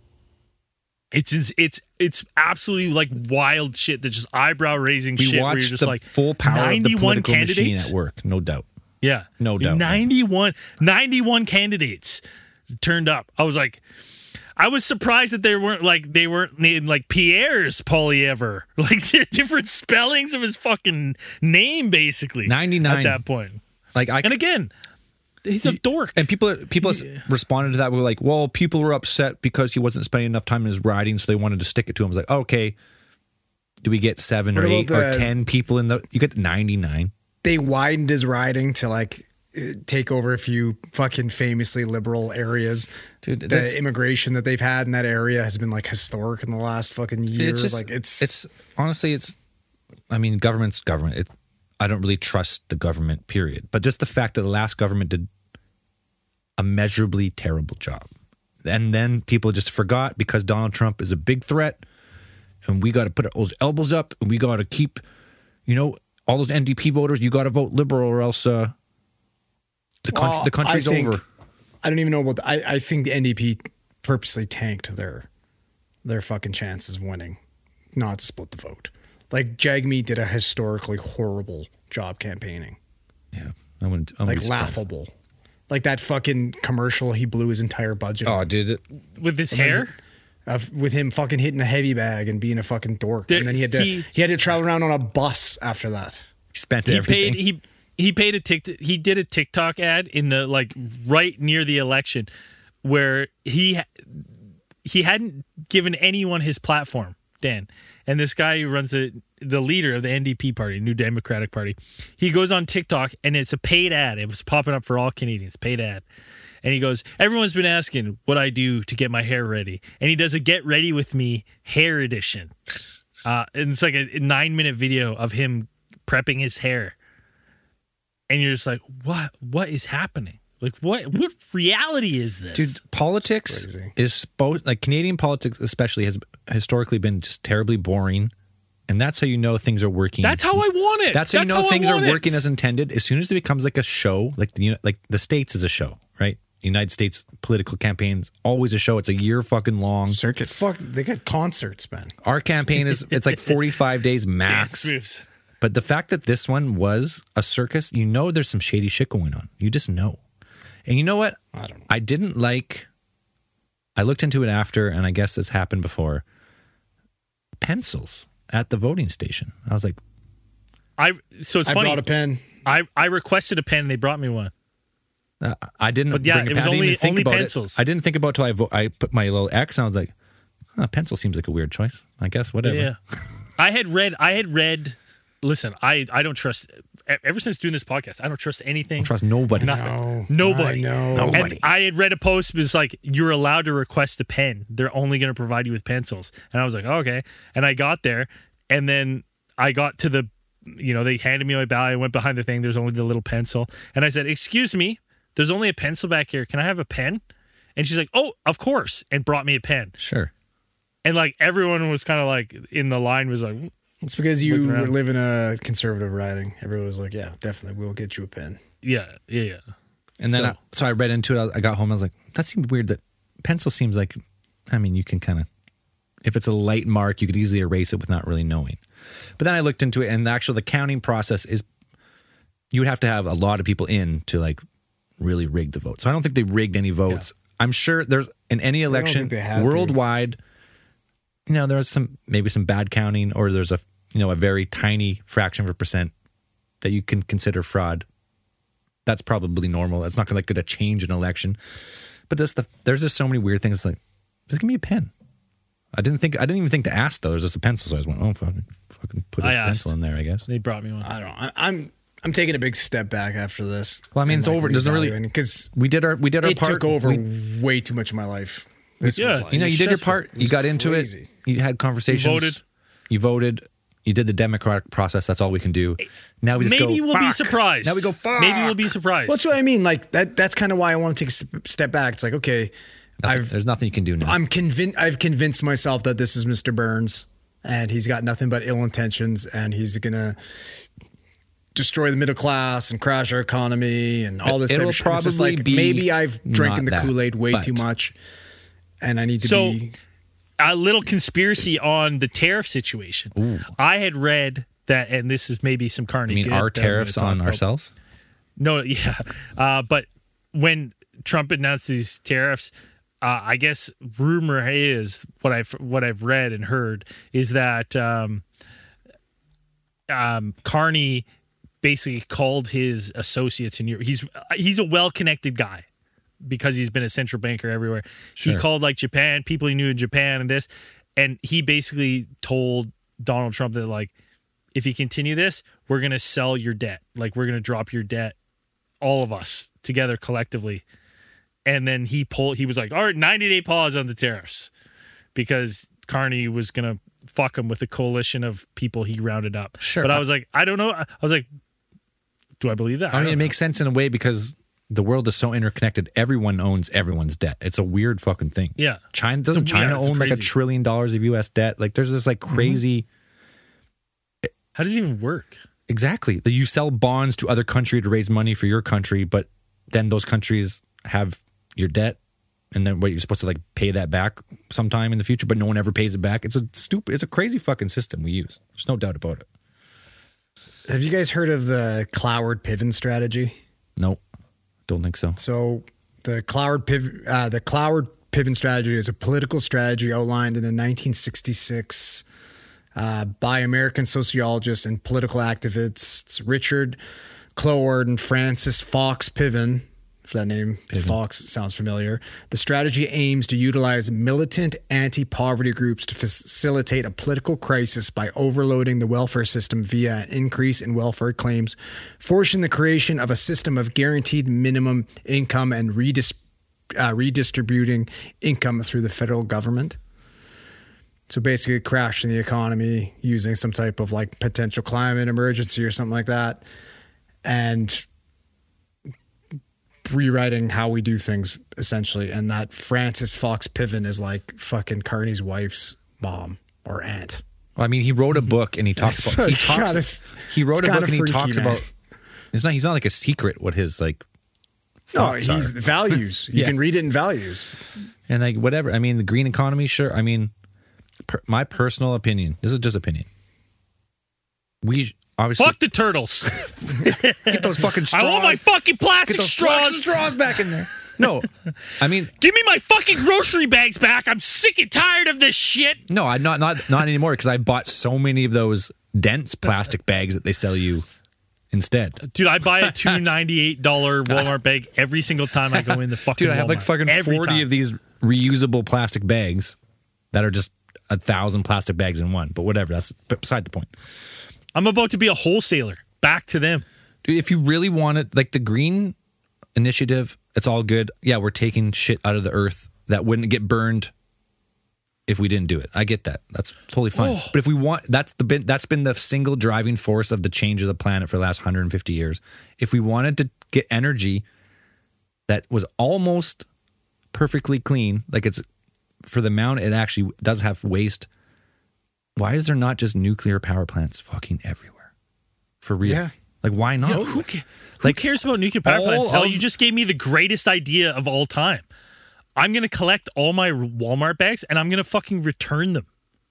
It's absolutely like wild shit. That just eyebrow raising shit. We where you're watched just the like full power of the political candidates machine at work, no doubt. Yeah, no doubt. 91 candidates turned up. I was surprised that they weren't named like Pierre's Poilievre, like different spellings of his fucking name, basically. 99 at that point. And again, he's a dork. And people responded to that. We were like, well, people were upset because he wasn't spending enough time in his riding, so they wanted to stick it to him. I was like, okay, do we get 7 or 8 or 10 people in the? You get 99. They widened his riding to like take over a few fucking famously liberal areas. Dude, the immigration that they've had in that area has been like historic in the last fucking year. It's honestly, I mean, government's government. I don't really trust the government, period. But just the fact that the last government did a measurably terrible job. And then people just forgot because Donald Trump is a big threat and we got to put those elbows up and we got to keep, all those NDP voters, you got to vote liberal or else the country's over. I don't even know about that. I think the NDP purposely tanked their fucking chances of winning, not to split the vote. Like, Jagmeet did a historically horrible job campaigning. Yeah. I wouldn't laughable. Like that fucking commercial, he blew his entire budget. Oh, did it? With his hair? With him fucking hitting a heavy bag and being a fucking dork. And then he had to travel around on a bus after that. He spent everything. He did a TikTok ad in the right near the election where he hadn't given anyone his platform, Dan. And this guy who runs the leader of the NDP party, New Democratic Party, he goes on TikTok and it's a paid ad. It was popping up for all Canadians, paid ad. And he goes, everyone's been asking what I do to get my hair ready. And he does a Get Ready With Me hair edition. And it's like a 9-minute video of him prepping his hair. And you're just like, what is happening? Like, what reality is this? Dude, politics is Canadian politics especially has historically been just terribly boring And that's how you know things are working. That's how I want it. That's how you know things are working as intended. As soon as it becomes like a show, like the States is a show, right? United States political campaigns, always a show. It's a year fucking long. Circus. Fuck, they got concerts, man. Our campaign it's like 45 days max. But the fact that this one was a circus, you know there's some shady shit going on. You just know. And you know what? I don't know. I looked into it after, and I guess this happened before. Pencils at the voting station. I was like, So it's I funny. brought a pen. I requested a pen, and they brought me one. I didn't. But yeah, bring a it pen. was I didn't even think only about pencils. it. I didn't think about it till I put my little X, and I was like, pencil seems like a weird choice. I guess whatever. Yeah. I had read. Listen, I don't trust. Ever since doing this podcast, I don't trust anything. I don't trust nobody. Nothing. Nobody. Nobody. And I had read a post that was like, you're allowed to request a pen. They're only going to provide you with pencils. And I was like, oh, okay. And I got there, and then I got to the, they handed me my ballot. I went behind the thing. There's only the little pencil. And I said, excuse me, there's only a pencil back here. Can I have a pen? And she's like, oh, of course. And brought me a pen. Sure. And like everyone was kind of like in the line was like, It's because you live in a conservative riding. Everyone was like, yeah, definitely, we'll get you a pen. yeah. And then so I read into it. I got home. I was like, that seemed weird. That pencil seems like, you can kind of, if it's a light mark, you could easily erase it with not really knowing. But then I looked into it, and the counting process is, you would have to have a lot of people in to like really rig the vote. So I don't think they rigged any votes. Yeah. I'm sure there's in any election worldwide, there's maybe some bad counting, or there's a very tiny fraction of a percent that you can consider fraud. That's probably normal. That's not going to change an election. But there's just so many weird things. Like, just give me a pen. I didn't even think to ask though. There's just a pencil, so I just went, fucking put a pencil in there. I guess they brought me one. I don't know. I'm taking a big step back after this. Well, it's over. It doesn't really, because we did our part. It took over way too much of my life. This was like, you did your part. You got into crazy. it. You had conversations. You voted. You did the democratic process. That's all we can do. Now we just maybe go, we'll be surprised. Now we go, fuck. Maybe we'll be surprised. Well, that's what I mean. Like that's kind of why I want to take a step back. It's like, okay, there's nothing you can do now. I've convinced myself that this is Mr. Burns, and he's got nothing but ill intentions, and he's gonna destroy the middle class and crash our economy and all this. It'll probably just like be maybe I've drinking the that, Kool-Aid way too much, and I need to be. A little conspiracy on the tariff situation. Ooh. I had read that, and this is maybe some carny. You mean our tariffs on ourselves? No, yeah. But when Trump announced these tariffs, I guess rumor is what I've read and heard is that Carney basically called his associates in Europe. He's a well-connected guy, because he's been a central banker everywhere. Sure. He called like Japan, people he knew in Japan and he basically told Donald Trump that like, if you continue this, we're going to sell your debt. Like, we're going to drop your debt, all of us together collectively. And then he was like, all right, 90-day pause on the tariffs, because Carney was going to fuck him with a coalition of people he rounded up. Sure. But I was like, I don't know. I was like, do I believe that? It makes sense in a way, because the world is so interconnected. Everyone owns everyone's debt. It's a weird fucking thing. Yeah. China own like $1 trillion of US debt? Like, there's this like crazy. How does it even work? Exactly. You sell bonds to other country to raise money for your country, but then those countries have your debt, and then you're supposed to like pay that back sometime in the future, but no one ever pays it back. It's a crazy fucking system we use. There's no doubt about it. Have you guys heard of the Cloward-Piven strategy? Nope. Don't think so. So the Cloward-Piven strategy is a political strategy outlined in a 1966 by American sociologists and political activists Richard Cloward and Francis Fox Piven. If that name, Fox, sounds familiar. The strategy aims to utilize militant anti-poverty groups to facilitate a political crisis by overloading the welfare system via an increase in welfare claims, forcing the creation of a system of guaranteed minimum income and redistributing income through the federal government. So basically crashing the economy using some type of like potential climate emergency or something like that. And rewriting how we do things, essentially. And that Francis Fox Piven is like fucking Carney's wife's mom or aunt Well, I mean, he wrote a book and he talks about. He wrote a book and he talks about. He's not like a secret what his like. No, he's values. You can read it in values. And like whatever. I mean, the green economy, sure. I mean, my personal opinion. This is just opinion. We obviously fuck the turtles. Get those fucking straws. I want my fucking plastic straws back in there. No, I mean, give me my fucking grocery bags back. I'm sick and tired of this shit. No, I'm not anymore because I bought so many of those dense plastic bags that they sell you instead. Dude, I buy a $298 Walmart bag every single time I go in the fucking Walmart. Dude, I have like fucking 40 of these reusable plastic bags that are just 1,000 plastic bags in one. But whatever, that's beside the point. I'm about to be a wholesaler. Back to them. Dude, if you really want it, like the green initiative, it's all good. Yeah, we're taking shit out of the earth that wouldn't get burned if we didn't do it. I get that. That's totally fine. But if we want, that's been the single driving force of the change of the planet for the last 150 years. If we wanted to get energy that was almost perfectly clean, like it's for the amount it actually does have waste, why is there not just nuclear power plants fucking everywhere? For real. Yeah. Like, why not? No, who cares about nuclear power plants? You just gave me the greatest idea of all time. I'm going to collect all my Walmart bags and I'm going to fucking return them.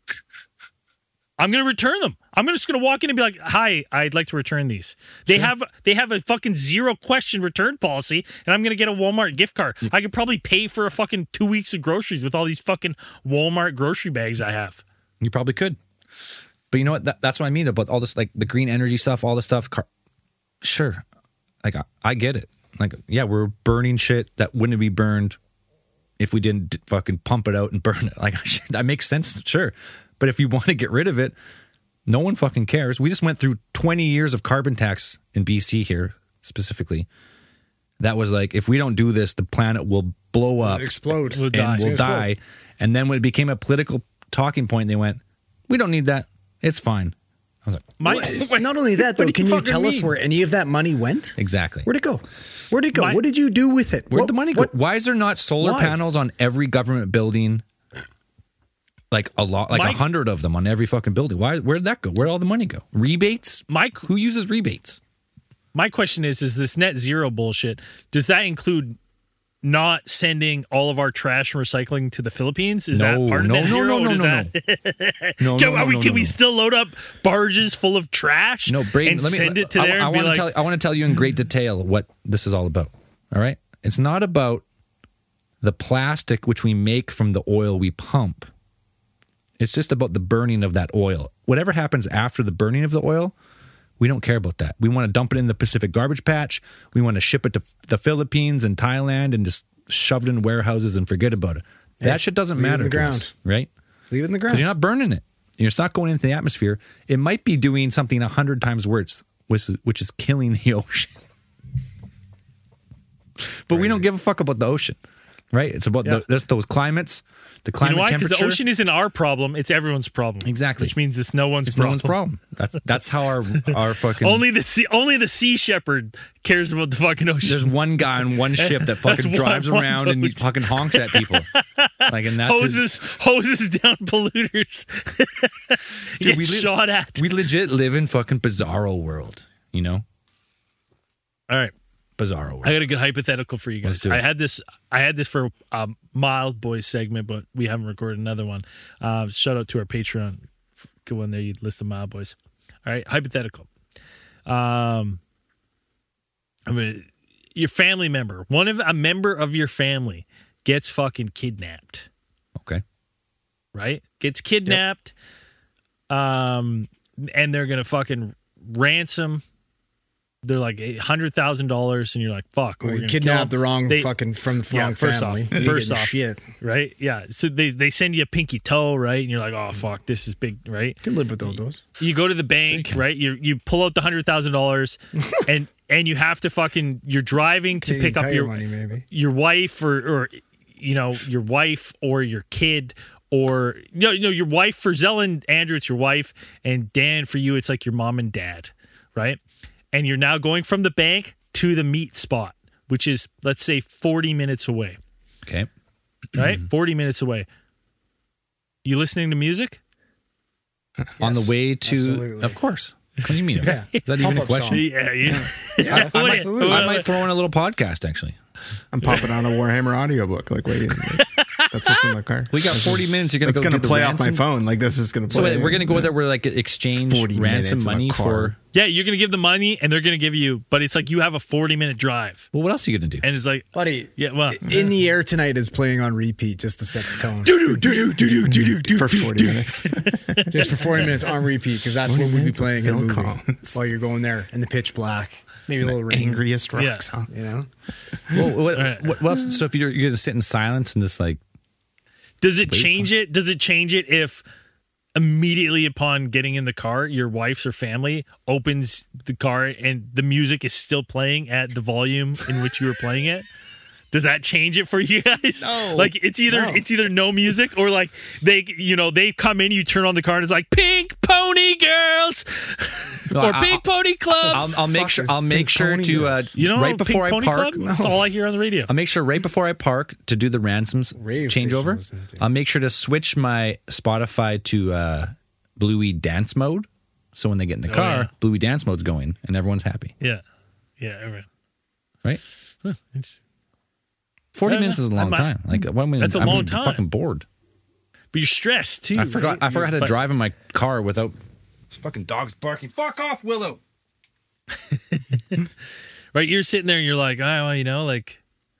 I'm going to return them. I'm just going to walk in and be like, hi, I'd like to return these. They have a fucking 0 question return policy and I'm going to get a Walmart gift card. I could probably pay for a fucking 2 weeks of groceries with all these fucking Walmart grocery bags I have. You probably could. But you know what? That's what I mean about all this, like the green energy stuff, all this stuff. Sure. Like, I get it. Like, yeah, we're burning shit that wouldn't be burned if we didn't fucking pump it out and burn it. Like, that makes sense, sure. But if you want to get rid of it, no one fucking cares. We just went through 20 years of carbon tax in BC here, specifically. That was like, if we don't do this, the planet will blow up. Explode. We'll die. And then when it became a political talking point, they went, we don't need that. It's fine. I was like, not only that, though, can you tell us where any of that money went? Exactly. Where'd it go? What did you do with it? Where'd the money go? Why is there not solar panels on every government building? Like a lot, like 100 of them on every fucking building. Where'd that go? Where'd all the money go? Rebates? Who uses rebates? My question is this net zero bullshit, does that include not sending all of our trash and recycling to the Philippines? Is that part of net zero? Can we still load up barges full of trash and send it to there? I want to tell you in great detail what this is all about. All right? It's not about the plastic which we make from the oil we pump. It's just about the burning of that oil. Whatever happens after the burning of the oil, we don't care about that. We want to dump it in the Pacific garbage patch. We want to ship it to the Philippines and Thailand and just shove it in warehouses and forget about it. That shit doesn't matter. Leave it in the ground. Right? Leave it in the ground. Because you're not burning it. It's not going into the atmosphere. It might be doing something 100 times worse, which is killing the ocean. But we don't give a fuck about the ocean. Right? It's about those climates, the climate temperature. Because the ocean isn't our problem; it's everyone's problem. Exactly, which means it's no one's problem. No one's problem. That's how our fucking only the sea shepherd cares about the fucking ocean. There's one guy on one ship that fucking drives around and he fucking honks at people, like, and that's hoses down polluters. Dude, shot at. We legit live in fucking bizarro world, you know. All right. Bizarro world. I got a good hypothetical for you guys. I had this for a Mild Boys segment, but we haven't recorded another one. Shout out to our Patreon. Go in there, you list the Mild Boys. All right, hypothetical. Your family member, a member of your family gets fucking kidnapped. Okay. Right? Gets kidnapped. Yep. And they're gonna fucking ransom. They're like $100,000, and you're like, "Fuck!" Well, you kidnapped the wrong fucking from the wrong family. First off, shit, right? Yeah. So they send you a pinky toe, right? And you're like, "Oh fuck, this is big," right? You can live with those. You go to the bank, right? You pull out the $100,000, and you have to fucking you're driving to pick up your money, maybe your wife or your wife or your kid. Or your wife for Zell and Andrew, it's your wife, and Dan for you, it's like your mom and dad, right? And you're now going from the bank to the meat spot, which is, let's say, 40 minutes away. Okay. Right? 40 minutes away. You listening to music? on the way to, absolutely. of course. What do you mean? Yeah. Is that even a Pump-up question? song. Yeah. I might throw in a little podcast, actually. I'm popping on a Warhammer audiobook. Like, wait, that's what's in my car. We got 40 minutes. You're going to It's go going do to the play off my ransom? phone. Like, this is going to So play. wait, we're going to go there where like exchange 40 ransom minutes in a money car. for. Yeah, you're gonna give the money, and they're gonna give you, but it's like you have a 40-minute drive, Well, what else are you going to do? and it's like, Buddy, yeah, well, In the Air Tonight is playing on repeat just to set the tone. for 40 minutes. Just for 40 minutes on repeat, because that's what we'd be playing in the Phil movie Collins. while you're going there in the pitch black. Maybe a little rain. Angriest rock Yeah. song. You know? Well, what Right. else? So if you're going to sit in silence and just like, does it change it? Does it change it if immediately upon getting in the car, your wife's or family opens the car and the music is still playing at the volume in which you were playing it? Does that change it for you guys? No. Like it's either no music or like they come in, you turn on the car and it's like Pink Pony Girls or Pink Pony Club. I'll make sure. is I'll make Pink sure Pony to Girls? You know, right before Pink Pony I park. Club? That's all I hear on the radio. I'll make sure right before I park to do the ransoms Rave station changeover. listening to. I'll make sure to switch my Spotify to Bluey dance mode. So when they get in the car, yeah. Bluey dance mode's going, and everyone's happy. Yeah, right. Right? It's- 40 Yeah, minutes is a long I'm- time. Like, what am I? That's a I'm long time. Fucking bored. But you're stressed too. I forgot. right? I forgot how to But- drive in my car without this fucking dogs barking. Fuck off, Willow. Right, you're sitting there and you're like, like,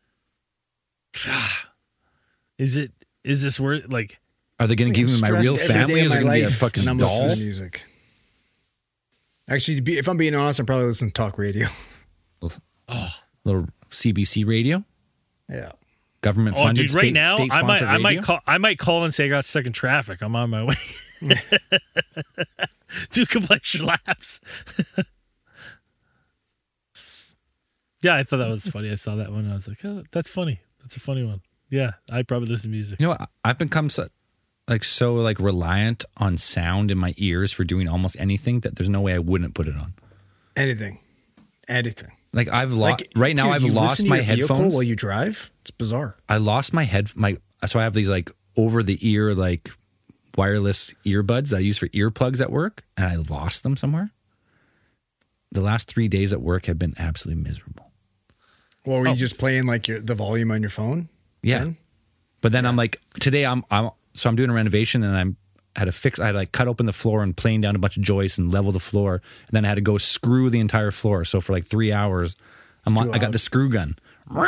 is this worth like? Are they going to give me my real Stressed every family? day Is of it my going to be a life, fucking and I'm doll? listening to music. Actually, if I'm being honest, I'm probably listening to talk radio. Little CBC radio, Yeah. government Oh, funded, dude, right now state I sponsored radio. I might call and say I got stuck in traffic. I'm on my way. 2 complexion laps. Yeah, I thought that was funny. I saw that one. I was like, oh, that's funny. That's a funny one. Yeah, I'd probably listen to music. You know what? I've become so reliant on sound in my ears for doing almost anything that there's no way I wouldn't put it on. Anything. Like I've lost Like, right now. dude, I've you lost listen to my your vehicle headphones. while you drive. It's bizarre. I lost my so I have these like over the ear like wireless earbuds that I use for earplugs at work, and I lost them somewhere. The last 3 days at work have been absolutely miserable. Well, were you just playing like the volume on your phone? Yeah, then? but then I'm like today I'm doing a renovation and I had to like cut open the floor and plane down a bunch of joists and level the floor, and then I had to go screw the entire floor. So for like 3 hours, I got the screw gun.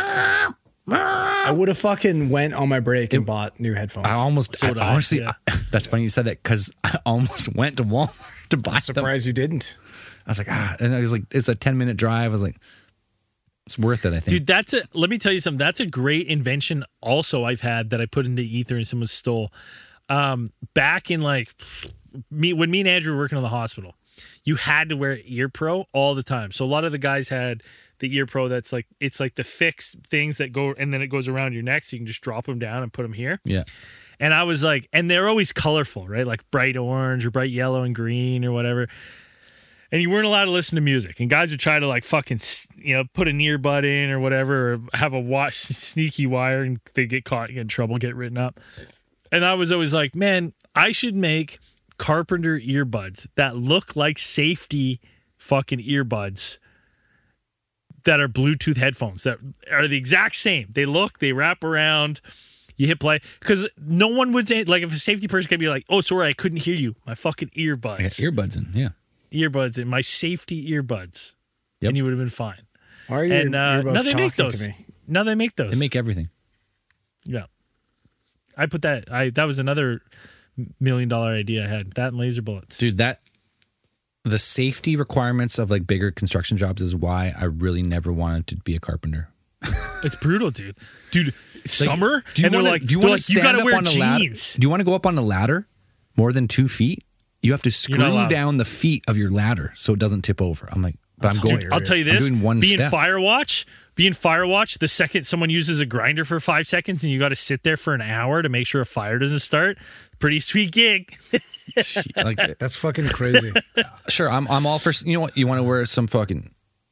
I would have fucking went on my break and bought new headphones. Honestly, that's funny you said that because I almost went to Walmart to buy them. Surprised you didn't. I was like, and I was like, it's a 10-minute drive. I was like, it's worth it, I think. Dude, let me tell you something. That's a great invention also I've had that I put into ether and someone stole. Back in like when me and Andrew were working on the hospital, you had to wear Ear Pro all the time. So a lot of the guys had the Ear Pro that's like, it's like the fixed things that go, and then it goes around your neck. So you can just drop them down and put them here. Yeah. And I was like, and they're always colorful, right? Like bright orange or bright yellow and green or whatever. And you weren't allowed to listen to music. And guys would try to like fucking, put an earbud in or whatever, or have a sneaky wire, and they get caught, get in trouble, get written up. And I was always like, man, I should make Carpenter earbuds that look like safety fucking earbuds that are Bluetooth headphones that are the exact same. They wrap around. You hit play, because no one would say, like, if a safety person could be like, oh, sorry, I couldn't hear you. My fucking earbuds. I got earbuds in, yeah. Earbuds in, my safety earbuds. Yep. And you would have been fine. Why are you And now earbuds they make talking those. to me? Now they make those. They make everything. Yeah. I put that, that was another $1 million idea I had. That and laser bullets. Dude, the safety requirements of like bigger construction jobs is why I really never wanted to be a carpenter. It's brutal, dude. Dude, summer, Do you and they're wanna, like, do you they're want like, to you stand gotta up wear on a ladder? jeans. Do you want to go up on a ladder more than 2 feet? You have to not screw allowed. down the feet of your ladder so it doesn't tip over. I'm like, but I'm going. Dude, I'll tell you I'm this: doing one being step. Firewatch, the second someone uses a grinder for 5 seconds and you got to sit there for an hour to make sure a fire doesn't start, pretty sweet gig. Like, That's fucking crazy. sure, I'm all for. You know what? You want to wear some fucking,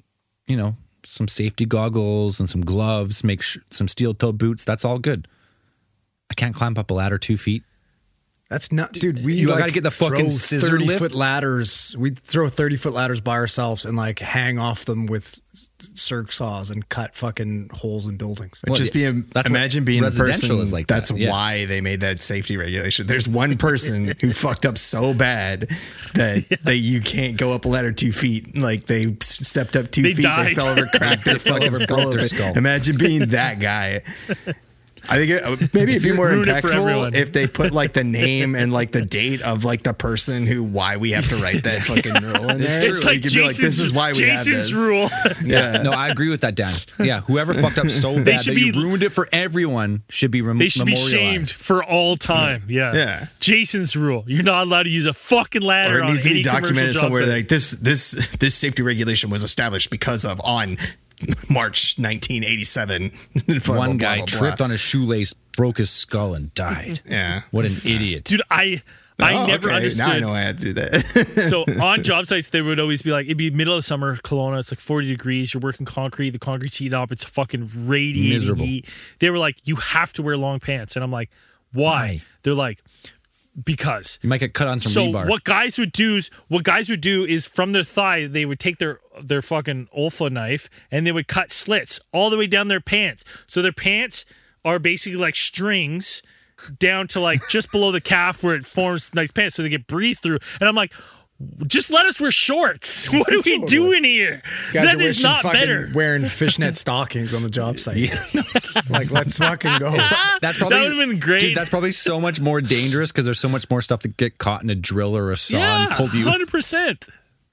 some safety goggles and some gloves. Make sure some steel toe boots. That's all good. I can't climb up a ladder 2 feet. That's not, dude. We You gotta get the fucking scissor lift. 30-foot ladders. We throw 30-foot ladders by ourselves and like hang off them with circ saws and cut fucking holes in buildings. Well, just imagine being the person. Is like that's that, yeah. why they made that safety regulation. There's one person who fucked up so bad that you can't go up a ladder 2 feet. Like they stepped up 2 feet, died. they fell over, cracked their fucking skull open. Imagine being that guy. I think maybe it'd be more impactful if they put like the name and like the date of like the person why we have to write that fucking rule in there. It's like Jason's, like, this is why we have this. rule. Yeah. No, I agree with that, Dan. Yeah, whoever fucked up so bad that you ruined it for everyone should be They should be memorialized. shamed for all time. Yeah. Jason's rule. You're not allowed to use a fucking ladder Or it on needs to any be documented commercial somewhere job like this safety regulation was established because of on March 1987. One guy tripped on his shoelace, broke his skull, and died. Yeah. What an idiot. Dude, I never understood. Now I know I had to do that. So on job sites, there would always be like, it'd be middle of summer, Kelowna, it's like 40 degrees, you're working concrete, the concrete's heating up, it's fucking radiating Miserable. heat. They were like, you have to wear long pants. And I'm like, why? They're like, because. You might get cut on some So rebar. what guys would do is from their thigh, they would take their fucking Olfa knife and they would cut slits all the way down their pants. So their pants are basically like strings down to like just below the calf where it forms nice pants so they get breathed through. And I'm like, just let us wear shorts. What are we doing here? Guys That are is wishing not fucking better. wearing fishnet stockings on the job site. Like, let's fucking go. That's probably, That would've been great. Dude, that's probably so much more dangerous because there's so much more stuff to get caught in a drill or a saw and pulled you. 100%.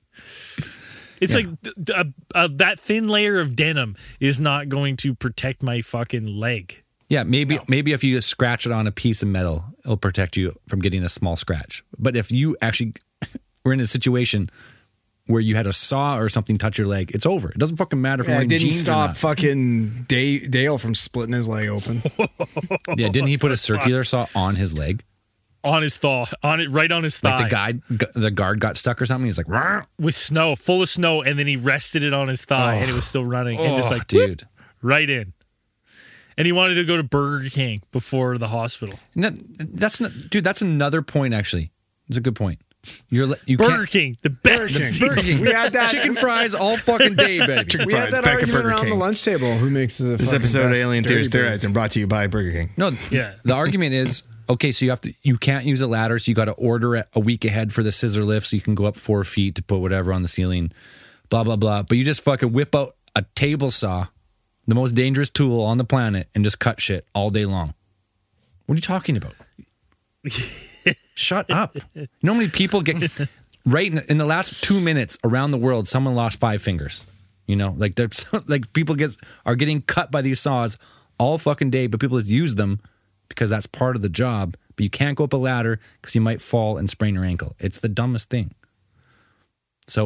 It's like that thin layer of denim is not going to protect my fucking leg. Yeah, maybe if you just scratch it on a piece of metal, it'll protect you from getting a small scratch. But if you actually were in a situation where you had a saw or something touch your leg, it's over. It doesn't fucking matter if you're Yeah, wearing it didn't jeans or stop not. fucking Dale from splitting his leg open. Yeah, didn't he put a circular saw on his leg? On his thigh, right on his thigh. Like the guard got stuck or something. He's like, "Rah." With snow, full of snow, and then he rested it on his thigh and it was still running. And just like, dude. whoop, right in. And he wanted to go to Burger King before the hospital. That's another point, actually. It's a good point. You Burger King, the best. Burger King. We had that. Chicken fries all fucking day, baby. Chicken We had fries that back at argument Burger around King. the lunch table. Who makes the This fucking episode of best Alien dirty Theories burger? Theorized and brought to you by Burger King. No, Yeah. the argument is, okay, so you can't use a ladder, so you got to order it a week ahead for the scissor lift so you can go up 4 feet to put whatever on the ceiling, blah, blah, blah. But you just fucking whip out a table saw, the most dangerous tool on the planet, and just cut shit all day long. What are you talking about? Shut up. You know how many people get, right in the last 2 minutes around the world, someone lost 5 fingers. You know, like people are getting cut by these saws all fucking day, but people just use them because that's part of the job. But you can't go up a ladder because you might fall and sprain your ankle. It's the dumbest thing. So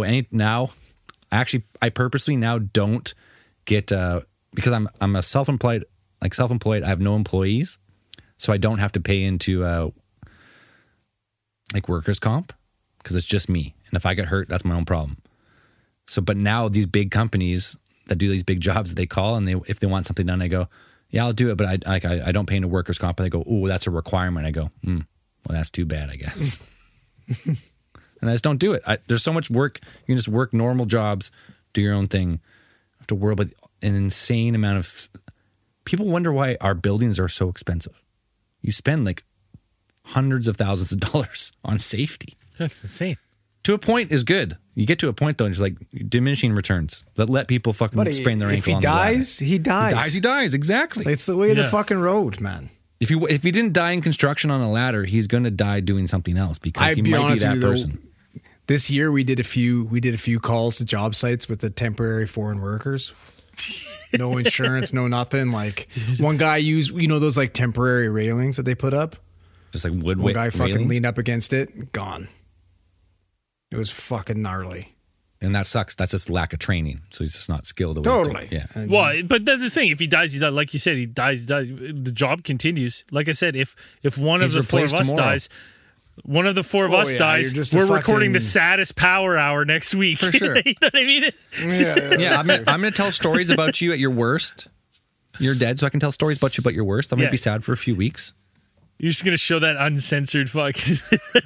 I purposely now don't get because I'm a self-employed. I have no employees, so I don't have to pay into like workers' comp because it's just me. And if I get hurt, that's my own problem. So, but now these big companies that do these big jobs, they call and if they want something done, I go, yeah, I'll do it, but I don't pay into workers' comp. And they go, oh, that's a requirement. I go, well, that's too bad, I guess. And I just don't do it. There's so much work. You can just work normal jobs, do your own thing. You have to worry about an insane amount of. People wonder why our buildings are so expensive. You spend like hundreds of thousands of dollars on safety. That's insane. To a point is good. You get to a point though, and it's like diminishing returns. Let people fucking sprain their ankle. If he on the ladder. dies, he dies. He dies. Exactly. It's the way of the Yeah. fucking road, man. If he didn't die in construction on a ladder, he's going to die doing something else because he might be that person. This year we did a few calls to job sites with the temporary foreign workers. No insurance, no nothing. Like one guy used, those like temporary railings that they put up. Just like wood. One guy fucking railings. leaned up against it, gone. It was fucking gnarly. And that sucks. That's just lack of training. So he's just not skilled. Totally. Yeah. And Well, but that's the thing. If he dies, he dies. Like you said, he dies. The job continues. Like I said, if one of He's the four of replaced us tomorrow. dies, one of the four of Oh, us yeah, dies, you're just a we're recording the fucking- saddest power hour next week. For sure. You know what I mean? Yeah, I'm going to tell stories about you at your worst. You're dead, so I can tell stories about you about your worst. I'm going to Yeah. be sad for a few weeks. You're just gonna show that uncensored fucking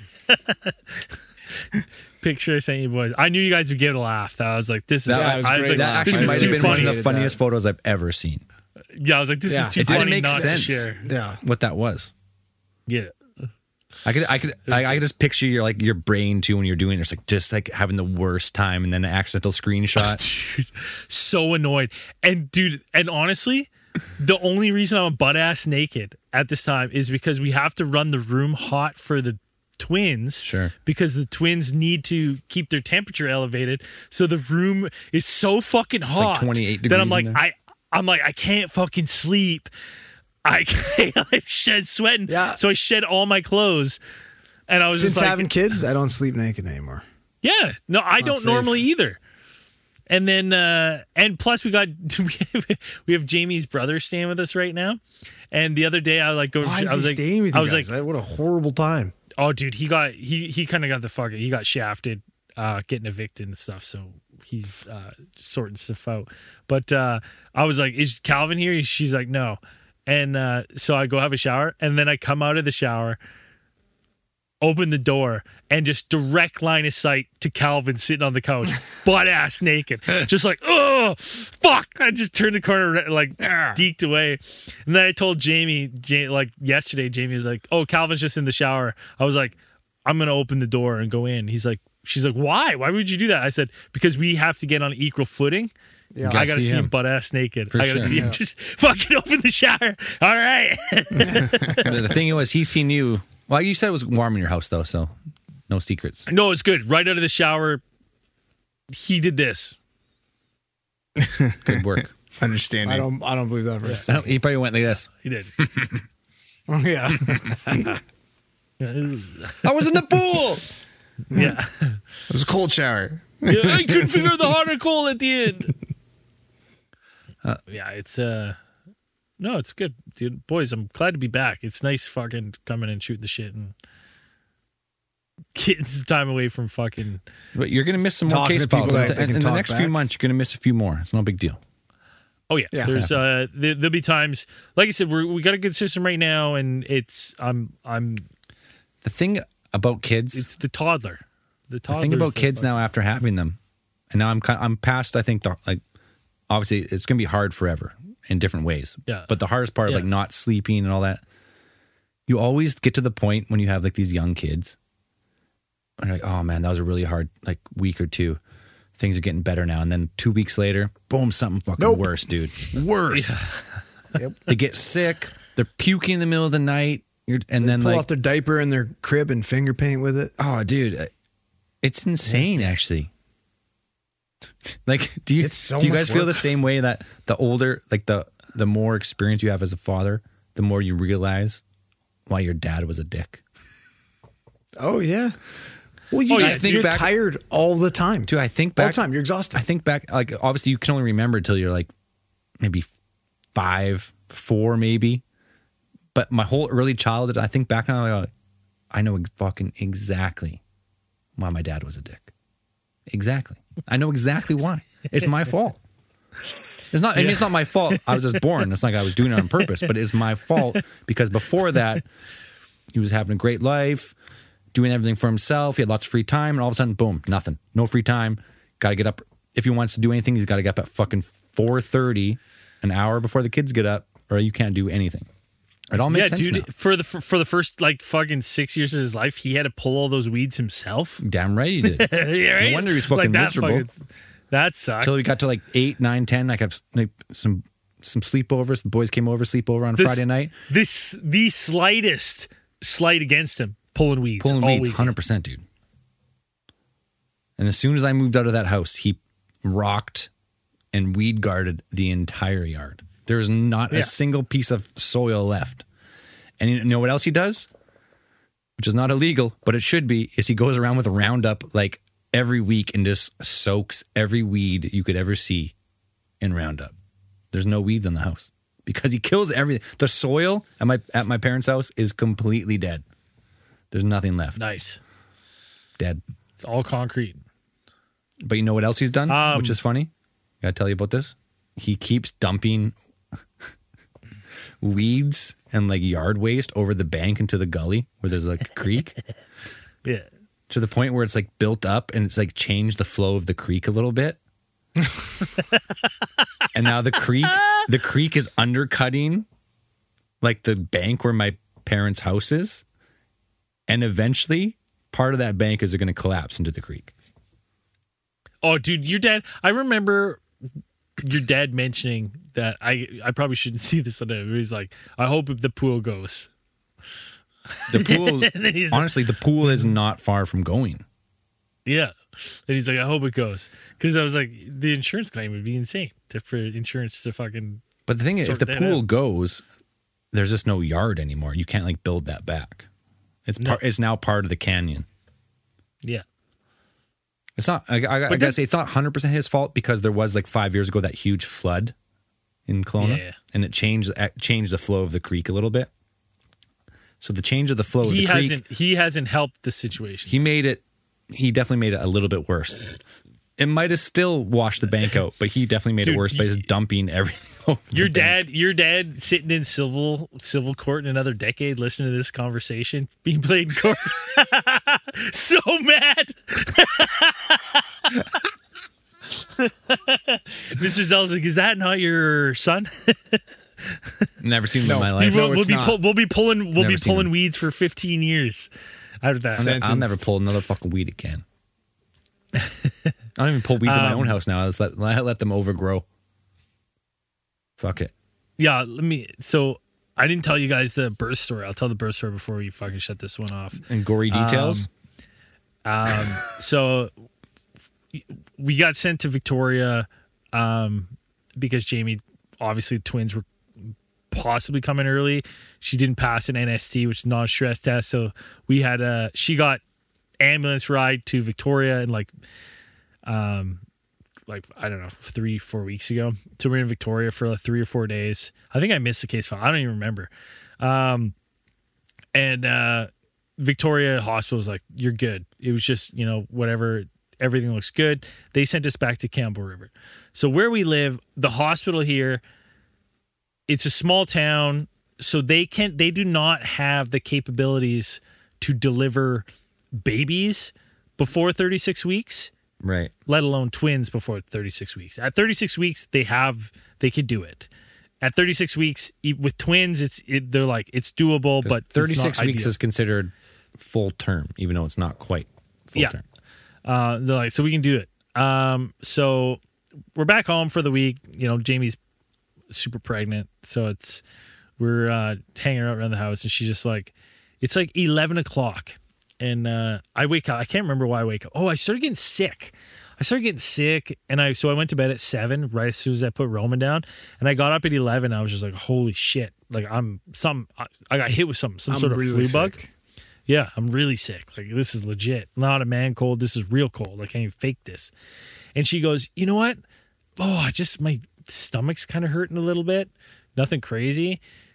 picture I sent you boys. I knew you guys would get a laugh. I was like, "This is." That actually might have been one of the funniest photos I've ever seen. Yeah, I was like, "This is too funny not to share." Yeah, what that was. Yeah, I could just picture your brain too when you're doing it. It's like just like having the worst time, and then an accidental screenshot. Dude, so annoyed, and honestly, the only reason I'm butt ass naked at this time is because we have to run the room hot for the twins. Sure. Because the twins need to keep their temperature elevated. So the room is so fucking hot. It's like 28 degrees. That I'm like, I can't fucking sleep. I shed sweating. Yeah. So I shed all my clothes. And I was Since just like, having kids, I don't sleep naked anymore. Yeah. No, I don't normally either. And then, and plus we have Jamie's brother staying with us right now. And the other day I like go. Why is I was he like, staying with you I was guys? like, what a horrible time. Oh, dude, he kind of got the fuck. He got shafted, getting evicted and stuff. So he's sorting stuff out. But I was like, "Is Calvin here?" She's like, "No." And so I go have a shower, and then I come out of the shower, open the door, and just direct line of sight to Calvin sitting on the couch, butt ass naked, just like, oh fuck! I just turned the corner, like deked away, and then I told Jamie, like yesterday, Jamie was like, "Oh, Calvin's just in the shower." I was like, "I'm gonna open the door and go in." She's like, "Why? Why would you do that?" I said, "Because we have to get on equal footing." Yeah. I gotta see him butt ass naked. I gotta see him just fucking open the shower. All right. The thing was, he's seen you. Well, you said it was warm in your house, though, so no secrets. No, it's good. Right out of the shower, he did this. Good work. Understanding. I don't believe that for a second. He probably went like this. He did. Oh, yeah. I was in the pool. Yeah. It was a cold shower. Yeah, I couldn't figure out the hot or cold at the end. Yeah, it's no, it's good, dude. Boys, I'm glad to be back. It's nice fucking coming and shooting the shit and getting some time away from fucking. But you're gonna miss some more case files. In the next few months, you're gonna miss a few more. It's no big deal. Oh yeah, there's there'll be times. Like I said, we got a good system right now, and it's I'm. The thing about kids, it's the toddler. The thing about kids now after having them, and now I'm past. I think obviously it's gonna be hard forever in different ways. Yeah. But the hardest part, like not sleeping and all that, you always get to the point when you have like these young kids, and you're like, oh man, that was a really hard like week or two. Things are getting better now, and then 2 weeks later, boom, something fucking worse, dude. Worse. Yep. They get sick. They're puking in the middle of the night. Then pull off their diaper in their crib and finger paint with it. Oh, dude. It's insane, actually. Like, do you guys feel the same way that the older, like the more experience you have as a father, the more you realize why your dad was a dick? Oh yeah. Well, you just think you're tired all the time. Dude, I think back all the time. You're exhausted. I think back, like obviously you can only remember until you're like maybe 5, 4 maybe. But my whole early childhood, I think back now, I know fucking exactly why my dad was a dick. Exactly. I know exactly why. It's my fault. It's not. I mean, it's not my fault. I was just born. It's not like I was doing it on purpose, but it's my fault because before that, he was having a great life, doing everything for himself. He had lots of free time, and all of a sudden, boom, nothing. No free time. Got to get up. If he wants to do anything, he's got to get up at fucking 4:30, an hour before the kids get up, or you can't do anything. It all makes sense now. For the first like fucking 6 years of his life, he had to pull all those weeds himself. Damn right he did. Yeah, right? No wonder he's fucking miserable. That sucked. Until we got to like 8, 9, 10. Like I've like some sleepovers. The boys came over, sleepover on Friday night. The slightest slight against him, pulling weeds. 100%, dude. And as soon as I moved out of that house, he rocked and weed guarded the entire yard. There's not a single piece of soil left. And you know what else he does? Which is not illegal, but it should be, is he goes around with a Roundup like every week and just soaks every weed you could ever see in Roundup. There's no weeds in the house because he kills everything. The soil at my parents' house is completely dead. There's nothing left. Nice. Dead. It's all concrete. But you know what else he's done, which is funny? Gotta tell you about this. He keeps dumping weeds and like yard waste over the bank into the gully where there's like a creek. Yeah. To the point where it's like built up and it's like changed the flow of the creek a little bit. And now the creek is undercutting like the bank where my parents' house is. And eventually part of that bank is going to collapse into the creek. Oh, dude, your dad, I remember your dad mentioning that I probably shouldn't see this on it. He's like, I hope the pool goes. The pool, honestly, the pool is not far from going. Yeah. And he's like, I hope it goes. Because I was like, the insurance claim would be insane for insurance to fucking. But the thing is, if the pool goes, there's just no yard anymore. You can't like build that back. It's now part of the canyon. Yeah. It's not, I gotta say, it's not 100% his fault because there was like 5 years ago that huge flood in Kelowna. And it changed the flow of the creek a little bit. So the change of the flow of the creek. He hasn't helped the situation. He definitely made it a little bit worse. It might have still washed the bank out, but he definitely made it worse by just dumping everything over your dad sitting in civil court in another decade listening to this conversation being played in court. So mad. Mr. Zell's like, is that not your son? Never seen him in my life. Dude, we'll be pulling weeds for 15 years out of that. I'll never pull another fucking weed again. I don't even pull weeds in my own house now. I let them overgrow. Fuck it. Yeah, so I didn't tell you guys the birth story. I'll tell the birth story before we fucking shut this one off. And gory details? So we got sent to Victoria because Jamie, obviously the twins were possibly coming early. She didn't pass an NST, which is non-stress test. So we had she got ambulance ride to Victoria and like I don't know, 3-4 weeks ago. So we're in Victoria for like 3 or 4 days. I think I missed the case file. I don't even remember. And Victoria Hospital was like, you're good. It was just, whatever, everything looks good. They sent us back to Campbell River. So where we live, the hospital here, it's a small town, so they do not have the capabilities to deliver babies before 36 weeks. Right. Let alone twins before 36 weeks. At 36 weeks, they could do it. At 36 weeks with twins, they're like, it's doable, but 36 weeks is considered full term, even though it's not quite full term. They're like, so we can do it. So we're back home for the week. Jamie's super pregnant, so we're hanging out around the house, and she's just like, it's like 11 o'clock. And I wake up. I can't remember why I wake up. Oh, I started getting sick. And I went to bed at 7, right as soon as I put Roman down. And I got up at 11. I was just like, holy shit! Like I got hit with some sort of flu bug. Yeah, I'm really sick. Like this is legit, not a man cold. This is real cold. I can't even fake this. And she goes, you know what? Oh, my stomach's kind of hurting a little bit. Nothing crazy.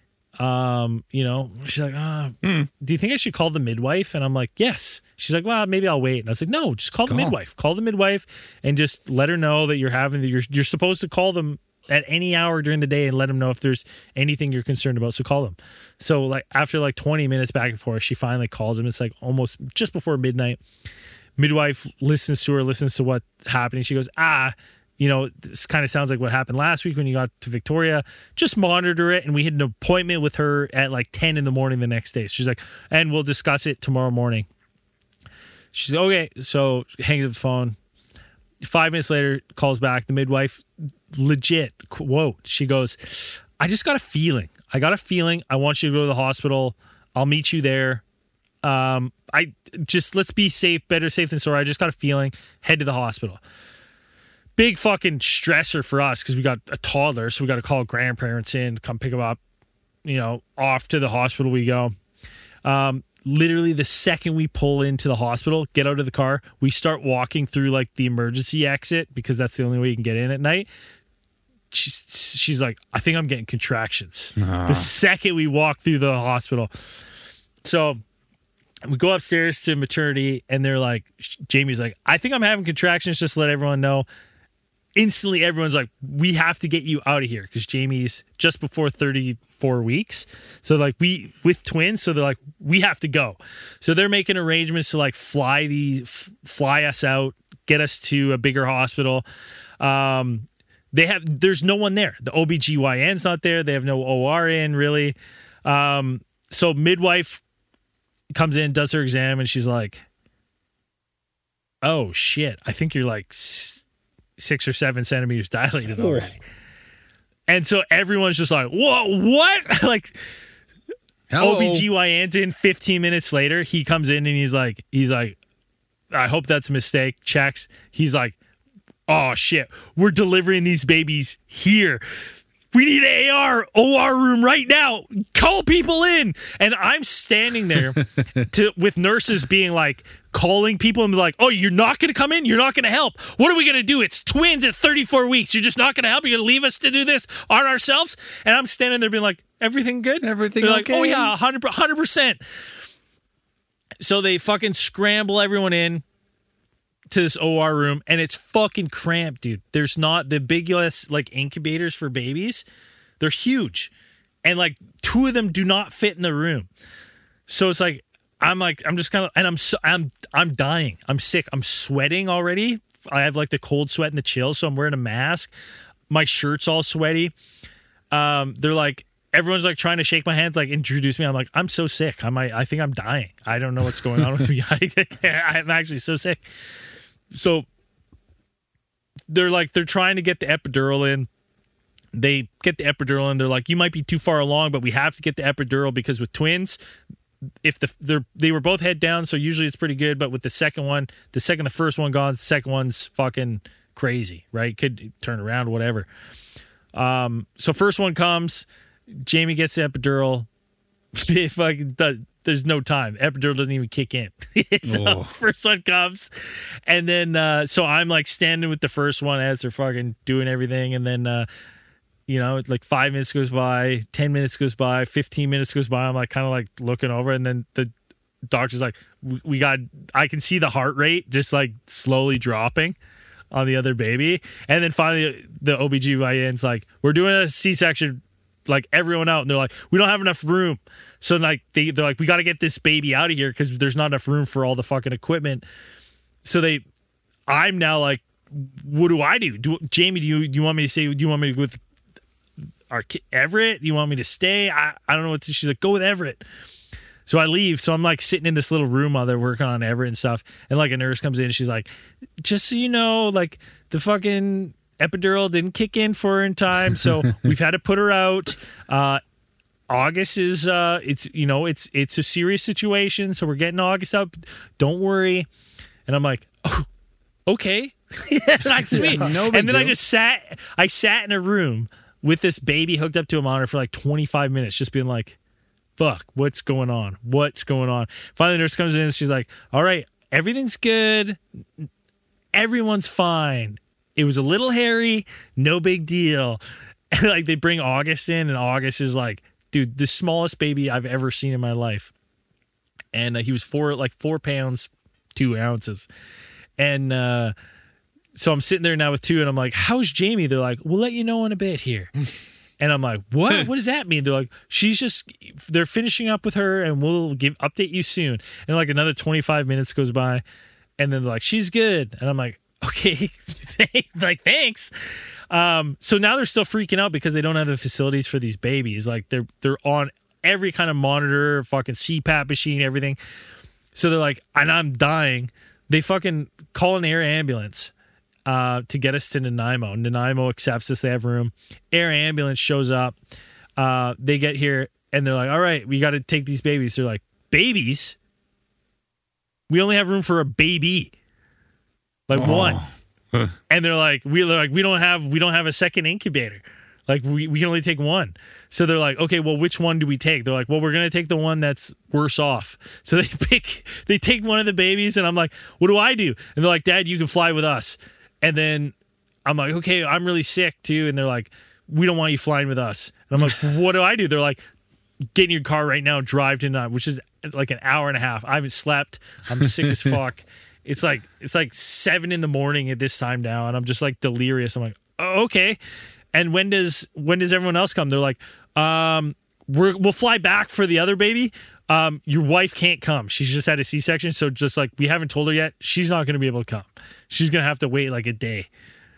She's like, do you think I should call the midwife? And I'm like, yes. She's like, well, maybe I'll wait. And I was like, no, just call the midwife. Call the midwife and just let her know that you're supposed to call them at any hour during the day and let them know if there's anything you're concerned about. So call them. So like after like 20 minutes back and forth, she finally calls him. It's like almost just before midnight. Midwife listens to what happened. She goes, this kind of sounds like what happened last week when you got to Victoria. Just monitor it. And we had an appointment with her at like 10 in the morning the next day. She's like, and we'll discuss it tomorrow morning. She's like, okay. So hangs up the phone. 5 minutes later, calls back. The midwife, legit quote, she goes, I just got a feeling. I want you to go to the hospital. I'll meet you there. Let's be safe, better safe than sorry. I just got a feeling. Head to the hospital. Big fucking stressor for us because we got a toddler, so we got to call grandparents in, come pick them up, off to the hospital we go. Literally the second we pull into the hospital, get out of the car, we start walking through like the emergency exit because that's the only way you can get in at night. She's like, I think I'm getting contractions. The second we walk through the hospital. So we go upstairs to maternity and they're like, Jamie's like, I think I'm having contractions, just to let everyone know. instantly everyone's like, we have to get you out of here because Jamie's just before 34 weeks. So like with twins, so they're like, we have to go. So they're making arrangements to like fly us out, get us to a bigger hospital. There's no one there. The OBGYN's not there. They have no OR in really. So midwife comes in, does her exam, and she's like, oh shit, I think you're like 6 or 7 centimeters dilated already. And so everyone's just like, whoa, what? Like, hello. OBGYN's in 15 minutes later. He comes in and he's like, I hope that's a mistake. Checks. He's like, oh shit, we're delivering these babies here. We need an OR room right now. Call people in. And I'm standing there with nurses being like, calling people and be like, oh, you're not going to come in? You're not going to help? What are we going to do? It's twins at 34 weeks. You're just not going to help? You're going to leave us to do this on ourselves? And I'm standing there being like, everything good? Everything They're okay? like, oh yeah, 100%. So they fucking scramble everyone in to this OR room, and it's fucking cramped, dude. There's not the big like incubators for babies. They're huge, and like 2 of them do not fit in the room. So it's like I'm just kind of, and I'm dying. I'm sick. I'm sweating already. I have like the cold sweat and the chill, so I'm wearing a mask. My shirt's all sweaty. They're like, everyone's like trying to shake my hand, like introduce me. I'm like, I'm so sick. I think I'm dying. I don't know what's going on with me. I'm actually so sick. So they're trying to get the epidural in. They get the epidural in. They're like, you might be too far along, but we have to get the epidural because with twins, if they were both head down, so usually it's pretty good. But with the first one gone, the second one's fucking crazy, right? Could turn around, whatever. So first one comes, Jamie gets the epidural. There's no time. Epidural doesn't even kick in. So first one comes, and then so I'm like standing with the first one as they're fucking doing everything, and then like 5 minutes goes by, 10 minutes goes by, 15 minutes goes by. I'm like kind of like looking over, and then the doctor's like, I can see the heart rate just like slowly dropping on the other baby, and then finally the OBGYN's like, we're doing a C-section, like everyone out, and they're like, we don't have enough room. So like they're like, we got to get this baby out of here because there's not enough room for all the fucking equipment. So I'm now like, what do I do? Jamie, do you want me to say? Do you want me to go with our kid, Everett? Do you want me to stay? I don't know what to. She's like, go with Everett. So I leave. So I'm like sitting in this little room while they're working on Everett and stuff. And like a nurse comes in and she's like, just so you know, like the fucking epidural didn't kick in for her in time, so we've had to put her out. August is it's a serious situation, so we're getting August out. Don't worry. And I'm like, oh, okay. Like, sweet. Yeah, no, and then I sat in a room with this baby hooked up to a monitor for like 25 minutes, just being like, fuck, what's going on? Finally the nurse comes in and she's like, all right, everything's good. Everyone's fine. It was a little hairy, no big deal. And like they bring August in, and August is like, dude, the smallest baby I've ever seen in my life. And he was 4 pounds, 2 ounces. And so I'm sitting there now with 2, and I'm like, how's Jamie? They're like, we'll let you know in a bit here. And I'm like, what? What does that mean? They're like, they're finishing up with her, and we'll update you soon. And like another 25 minutes goes by, and then they're like, she's good. And I'm like, okay, like, thanks. So now they're still freaking out because they don't have the facilities for these babies. Like they're on every kind of monitor, fucking CPAP machine, everything. So they're like, and I'm dying. They fucking call an air ambulance to get us to Nanaimo. Nanaimo accepts us. They have room. Air ambulance shows up. They get here and they're like, all right, we got to take these babies. They're like, babies? We only have room for a baby. Like one. And they're like, we don't have a second incubator. Like we can only take one. So they're like, okay, well, which one do we take? They're like, well, we're going to take the one that's worse off. So they take one of the babies, and I'm like, what do I do? And they're like, Dad, you can fly with us. And then I'm like, okay, I'm really sick too. And they're like, we don't want you flying with us. And I'm like, what do I do? They're like, get in your car right now, drive to Nanaimo, which is like an hour and a half. I haven't slept. I'm sick as fuck. It's like 7 a.m. at this time now, and I'm just like delirious. I'm like, oh, okay. And when does everyone else come? They're like, we'll fly back for the other baby. Your wife can't come. She's just had a C-section, so just like we haven't told her yet, she's not going to be able to come. She's going to have to wait like a day.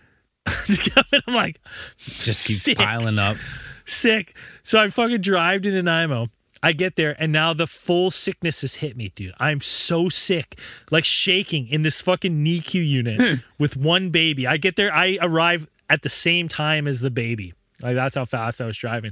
I'm like, just keep sick. Piling up. Sick. So I fucking drive to Nanaimo. I get there, and now the full sickness has hit me, dude. I'm so sick, like shaking in this fucking NICU unit with one baby. I get there, I arrive at the same time as the baby. Like, that's how fast I was driving.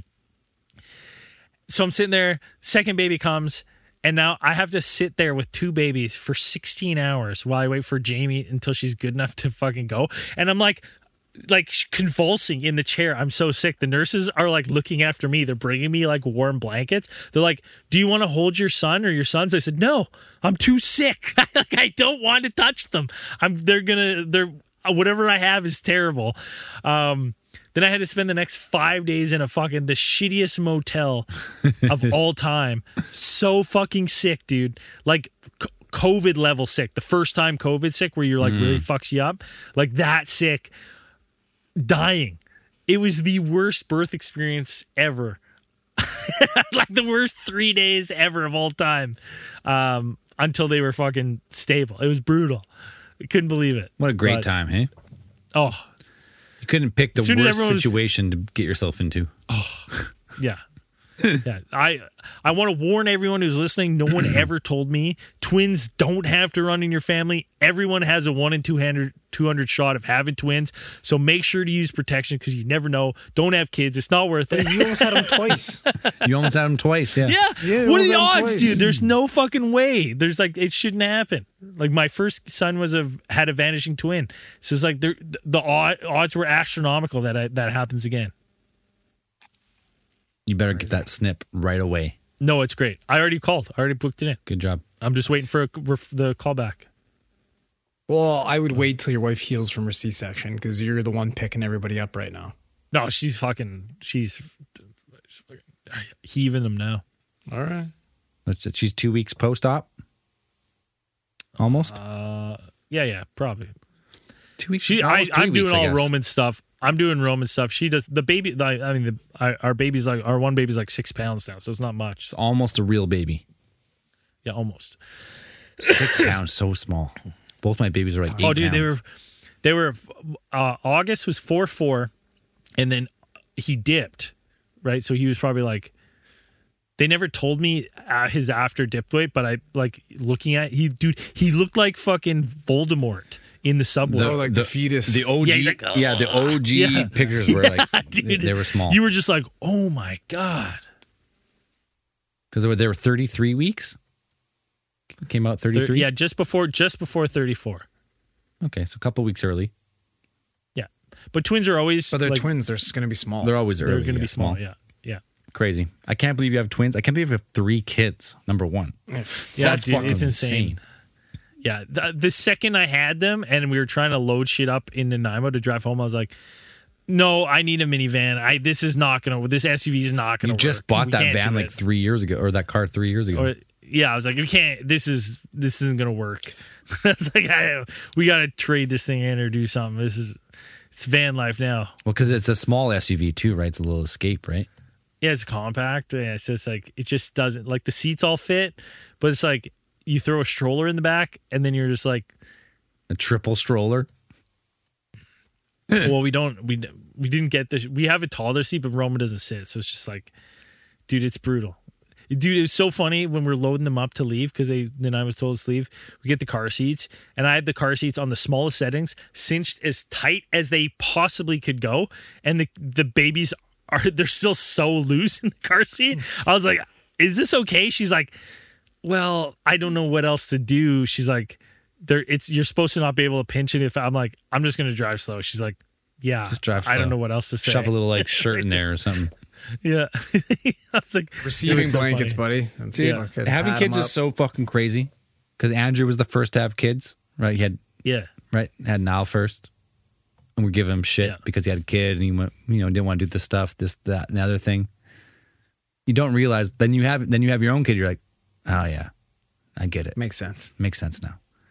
So I'm sitting there, second baby comes, and now I have to sit there with 2 babies for 16 hours while I wait for Jamie until she's good enough to fucking go. And I'm like convulsing in the chair. I'm so sick. The nurses are like looking after me. They're bringing me like warm blankets. They're like, do you want to hold your son or your sons? I said, no, I'm too sick. I don't want to touch them. They're whatever I have is terrible. Then I had to spend the next 5 days in the shittiest motel of all time. So fucking sick, dude. Like COVID level sick. The first time COVID sick where you're like really fucks you up. Like that sick. Dying. It was the worst birth experience ever. Like the worst 3 days ever of all time. Until they were fucking stable. It was brutal. I couldn't believe it. What a great time, hey? Oh. You couldn't pick the worst situation to get yourself into. Oh, yeah. Yeah, I want to warn everyone who's listening. No one ever told me twins don't have to run in your family. Everyone has a 1 in 200 shot of having twins. So make sure to use protection because you never know. Don't have kids. It's not worth it. You almost had them twice. You almost had them twice, yeah. Yeah. What are the odds, dude? There's no fucking way. There's like, it shouldn't happen. Like my first son had a vanishing twin. So it's like the odds were astronomical that happens again. You better get that snip right away. No, it's great. I already called. I already booked it in. Good job. I'm just waiting for the call back. Well, I would wait till your wife heals from her C-section because you're the one picking everybody up right now. No, she's heaving them now. All right. She's 2 weeks post-op? Almost? Yeah, probably. 2 weeks? I'm doing all Roman stuff. I'm doing Roman stuff. She does the baby. I mean, our baby's like our one baby's like 6 pounds now, so it's not much. It's almost a real baby. Yeah, almost. 6 pounds, so small. Both my babies are like 8 pounds. Oh, dude, they were. August was 4'4", and then he dipped, right? So he was probably like. They never told me his after dipped weight, but I like looking at he looked like fucking Voldemort. In the subway. Like the fetus. The OG. Yeah, the OG pictures were like, dude, they were small. You were just like, oh my God. Because they were 33 weeks? Came out 33? Yeah, just before 34. Okay, so a couple weeks early. Yeah. But twins are always. But they're twins. They're just going to be small. They're always early. They're going to be small. Yeah. Crazy. I can't believe you have twins. I can't believe you have 3 kids, number one. Yeah, that's dude, fucking it's insane. Yeah, the second I had them and we were trying to load shit up in Nanaimo to drive home, I was like, no, I need a minivan. This SUV is not going to work. You just bought that van like 3 years ago, or that car 3 years ago. I was like, we can't, this isn't going to work. I was like, we got to trade this thing in or do something. It's van life now. Well, because it's a small SUV too, right? It's a little Escape, right? Yeah, it's compact. Yeah, it's just like, it just doesn't, like the seats all fit, but it's like, you throw a stroller in the back, and then you're just like a triple stroller. Well, we didn't get this. We have a taller seat, but Roman doesn't sit, so it's just like, dude, it's brutal. Dude, it was so funny when we're loading them up to leave because then I was told to leave. We get the car seats, and I had the car seats on the smallest settings, cinched as tight as they possibly could go, and the babies they're still so loose in the car seat. I was like, "Is this okay?" She's like, well, I don't know what else to do. She's like, you're supposed to not be able to pinch it. If I'm like, I'm just going to drive slow. She's like, yeah, just drive slow. I don't know what else to say. Shove a little like shirt in there or something. Yeah. I was like, receiving blankets, buddy. Dude, having kids is so fucking crazy because Andrew was the first to have kids, right? He had, had Niall first. And we're giving him shit because he had a kid and he went, didn't want to do this stuff, this, that, and the other thing. You don't realize, then you have your own kid. You're like, oh, yeah, I get it. Makes sense. Makes sense now.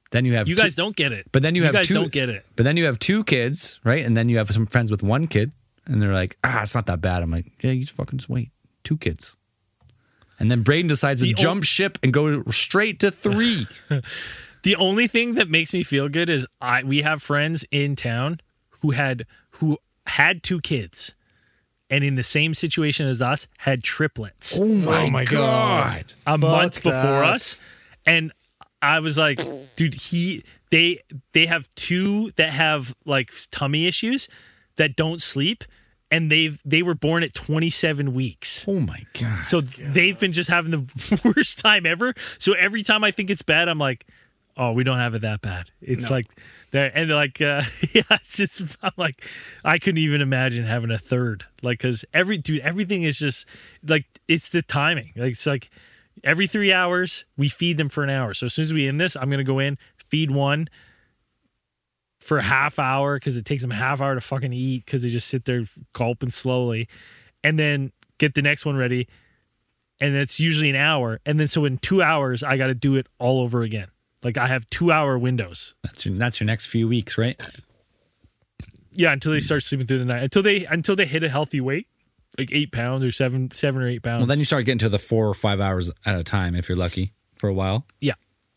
Then you have you guys don't get it. But then you guys don't get it. But then you have 2 kids, right? And then you have some friends with 1 kid, and they're like, it's not that bad. I'm like, yeah, you just fucking just wait. 2 kids. And then Braden decides to jump ship and go straight to 3. The only thing that makes me feel good is we have friends in town who had 2 kids, and in the same situation as us, had triplets. Oh my God. A month before us. And I was like, dude, they have 2 that have like tummy issues that don't sleep, and they were born at 27 weeks. Oh my God. So they've been just having the worst time ever. So every time I think it's bad, I'm like, oh, we don't have it that bad. It's like they're like, it's just, I'm like, I couldn't even imagine having a third. Like, cause everything is just like, it's the timing. Like, it's like every 3 hours we feed them for an hour. So as soon as we end this, I'm going to go in, feed one for a half hour, cause it takes them a half hour to fucking eat, cause they just sit there gulping slowly, and then get the next one ready. And it's usually an hour. And then, so in 2 hours, I got to do it all over again. Like, I have 2-hour windows. That's your next few weeks, right? Yeah, until they start sleeping through the night. Until they hit a healthy weight, like 8 pounds or 7 or 8 pounds. Well, then you start getting to the 4 or 5 hours at a time if you're lucky for a while. Yeah.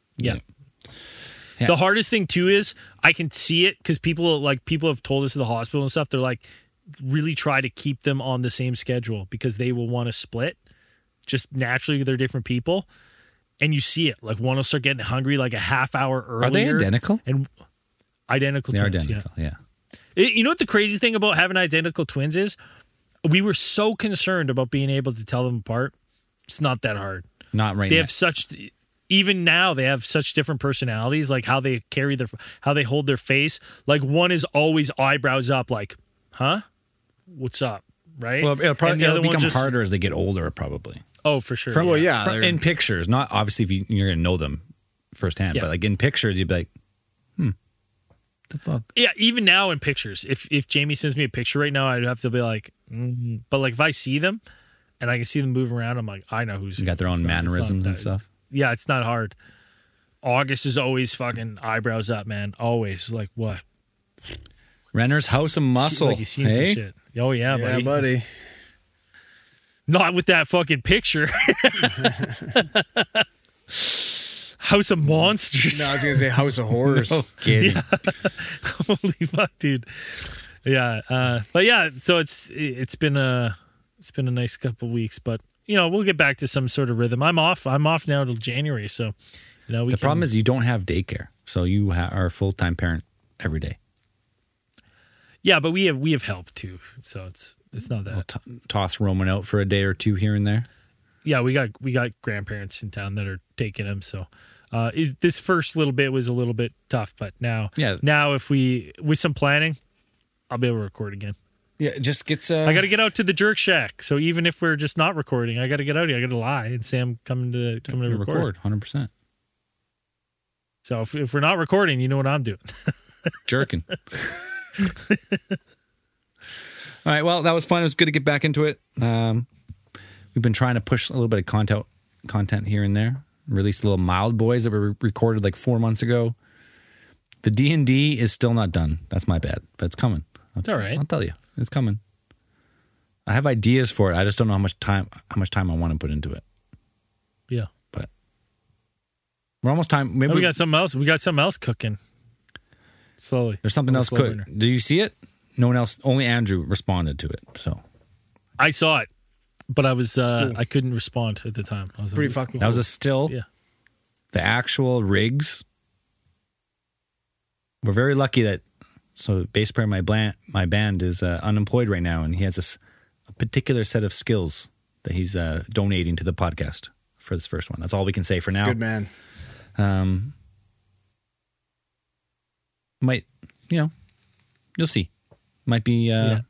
The hardest thing too is I can see it because people have told us at the hospital and stuff. They're like, really try to keep them on the same schedule because they will want to split. Just naturally, they're different people. And you see it, like one will start getting hungry like a half hour earlier. Are they identical? And identical twins. They're identical, yeah. You know what the crazy thing about having identical twins is? We were so concerned about being able to tell them apart. It's not that hard. Not right now. They have even now they have such different personalities, like how they how they hold their face. Like one is always eyebrows up, like, huh? What's up? Right? Well, it'll become harder as they get older, probably. Oh, for sure. In pictures, not obviously if you're going to know them firsthand, but like in pictures, you'd be like, the fuck? Yeah, even now in pictures, if Jamie sends me a picture right now, I'd have to be like, but like if I see them and I can see them move around, I'm like, I know who's got their own mannerisms and stuff. Yeah, it's not hard. August is always fucking eyebrows up, man. Always. Like what? Renner's House of Muscle. Like you seen some shit. Oh yeah, buddy. Not with that fucking picture. House of Monsters. No, I was going to say House of Horrors. No kidding. Yeah. Holy fuck, dude. Yeah. But yeah, so it's been a nice couple of weeks, but you know, we'll get back to some sort of rhythm. I'm off now till January, so you know, the problem is you don't have daycare, so you are a full-time parent every day. Yeah, but we have help too, so it's not that. We'll toss Roman out for a day or two here and there. Yeah, we got grandparents in town that are taking him. So this first little bit was a little bit tough, but now if with some planning, I'll be able to record again. Yeah, it just gets. I got to get out to the Jerk Shack. So even if we're just not recording, I got to get out here. I got to lie and say I'm coming to record. 100%. So if we're not recording, you know what I'm doing. Jerking. All right, well, that was fun. It was good to get back into it. We've been trying to push a little bit of content here and there. Released a little Mild Boys that were recorded like 4 months ago. The D&D is still not done. That's my bad, but it's coming. It's all right. I'll tell you, it's coming. I have ideas for it. I just don't know how much time I want to put into it. Yeah, but we're almost time. Maybe we got something else. We got something else cooking. Slowly. There's something else cooking. Do you see it? No one else. Only Andrew responded to it. So I saw it, but I was I couldn't respond at the time. I was pretty fucking. That was a still. Yeah. The actual rigs. We're very lucky that. So the bass player in my band is unemployed right now, and he has a particular set of skills that he's donating to the podcast for this first one. That's all we can say for now. Good man. Might, you'll see. Might be,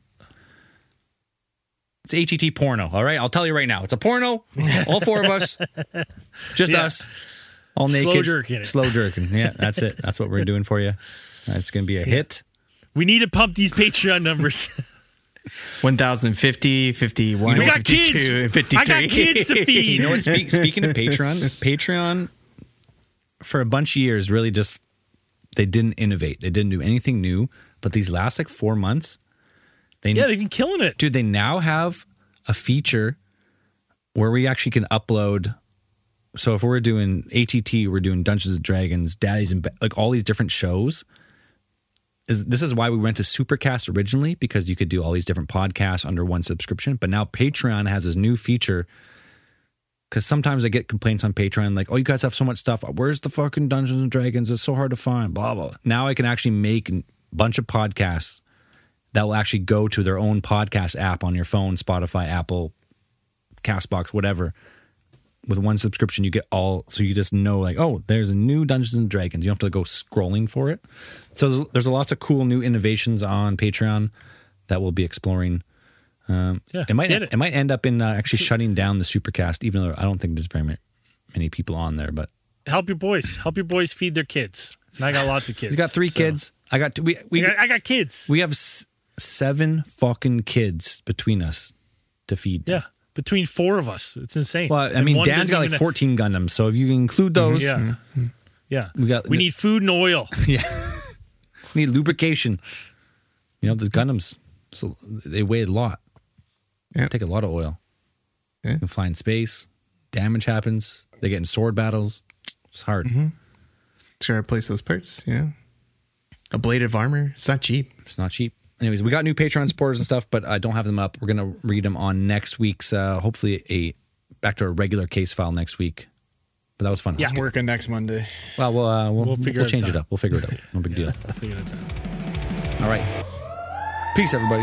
It's HET porno, all right? I'll tell you right now. It's a porno. All 4 of us. Just us. All naked. Slow jerking. Slow jerking. Yeah, that's it. That's what we're doing for you. It's going to be a hit. We need to pump these Patreon numbers. 1,050, 51, we got 52, kids. 53. I got kids to feed. You know what? Speaking of Patreon for a bunch of years really just they didn't innovate. They didn't do anything new. But these last like 4 months, they've been killing it. Dude, they now have a feature where we actually can upload. So if we're doing ATT, we're doing Dungeons and Dragons, Daddies and like all these different shows. This is why we went to Supercast originally, because you could do all these different podcasts under one subscription. But now Patreon has this new feature, because sometimes I get complaints on Patreon like, oh, you guys have so much stuff. Where's the fucking Dungeons and Dragons? It's so hard to find, blah, blah. Now I can actually make a bunch of podcasts that will actually go to their own podcast app on your phone, Spotify, Apple, Castbox, whatever. With one subscription, you get all, so you just know like, oh, there's a new Dungeons and Dragons. You don't have to go scrolling for it. So there's lots of cool new innovations on Patreon that we'll be exploring. It might end up in actually shutting down the Supercast, even though I don't think there's very many people on there. But help your boys feed their kids. And I got lots of kids. He's got 3 kids. I got I got kids. We have 7 fucking kids between us to feed. Yeah. Between 4 of us. It's insane. Well, I mean, Dan's got like 14 Gundams, so if you include those. Yeah. We need food and oil. Yeah. We need lubrication. The Gundams, so they weigh a lot. Yeah. Take a lot of oil. Yeah. You can fly in space. Damage happens. They get in sword battles. It's hard. Mm-hmm. Should I replace those parts? Yeah. A blade of armor. It's not cheap. It's not cheap. Anyways, we got new Patreon supporters and stuff, but I don't have them up. We're going to read them on next week's, hopefully back to a regular case file next week. But that was fun. Yeah, I'm working next Monday. Well, we'll change it up. We'll figure it out. No big deal. We'll figure it out. All right. Peace, everybody.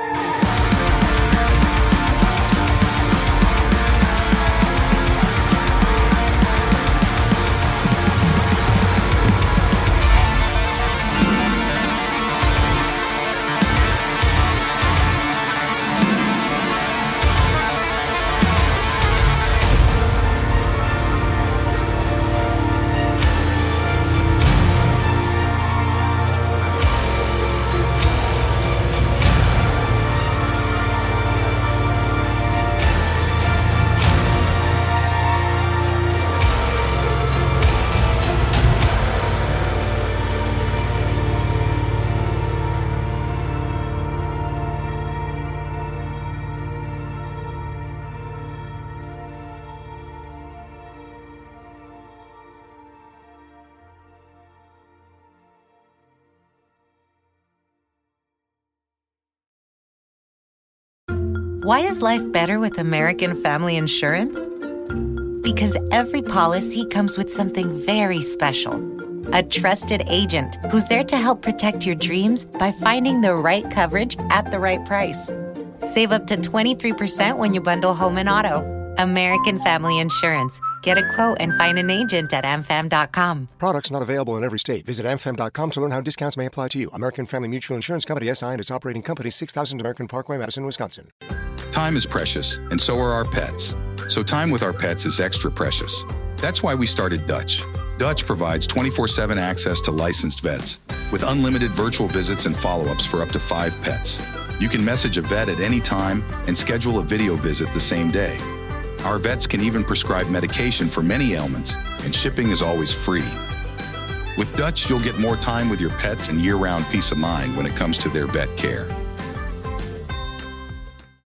Why is life better with American Family Insurance? Because every policy comes with something very special. A trusted agent who's there to help protect your dreams by finding the right coverage at the right price. Save up to 23% when you bundle home and auto. American Family Insurance. Get a quote and find an agent at amfam.com. Products not available in every state. Visit amfam.com to learn how discounts may apply to you. American Family Mutual Insurance Company, SI, and its operating company, 6000 American Parkway, Madison, Wisconsin. Time is precious, and so are our pets. So time with our pets is extra precious. That's why we started Dutch. Dutch provides 24/7 access to licensed vets with unlimited virtual visits and follow-ups for up to 5 pets. You can message a vet at any time and schedule a video visit the same day. Our vets can even prescribe medication for many ailments, and shipping is always free. With Dutch, you'll get more time with your pets and year-round peace of mind when it comes to their vet care.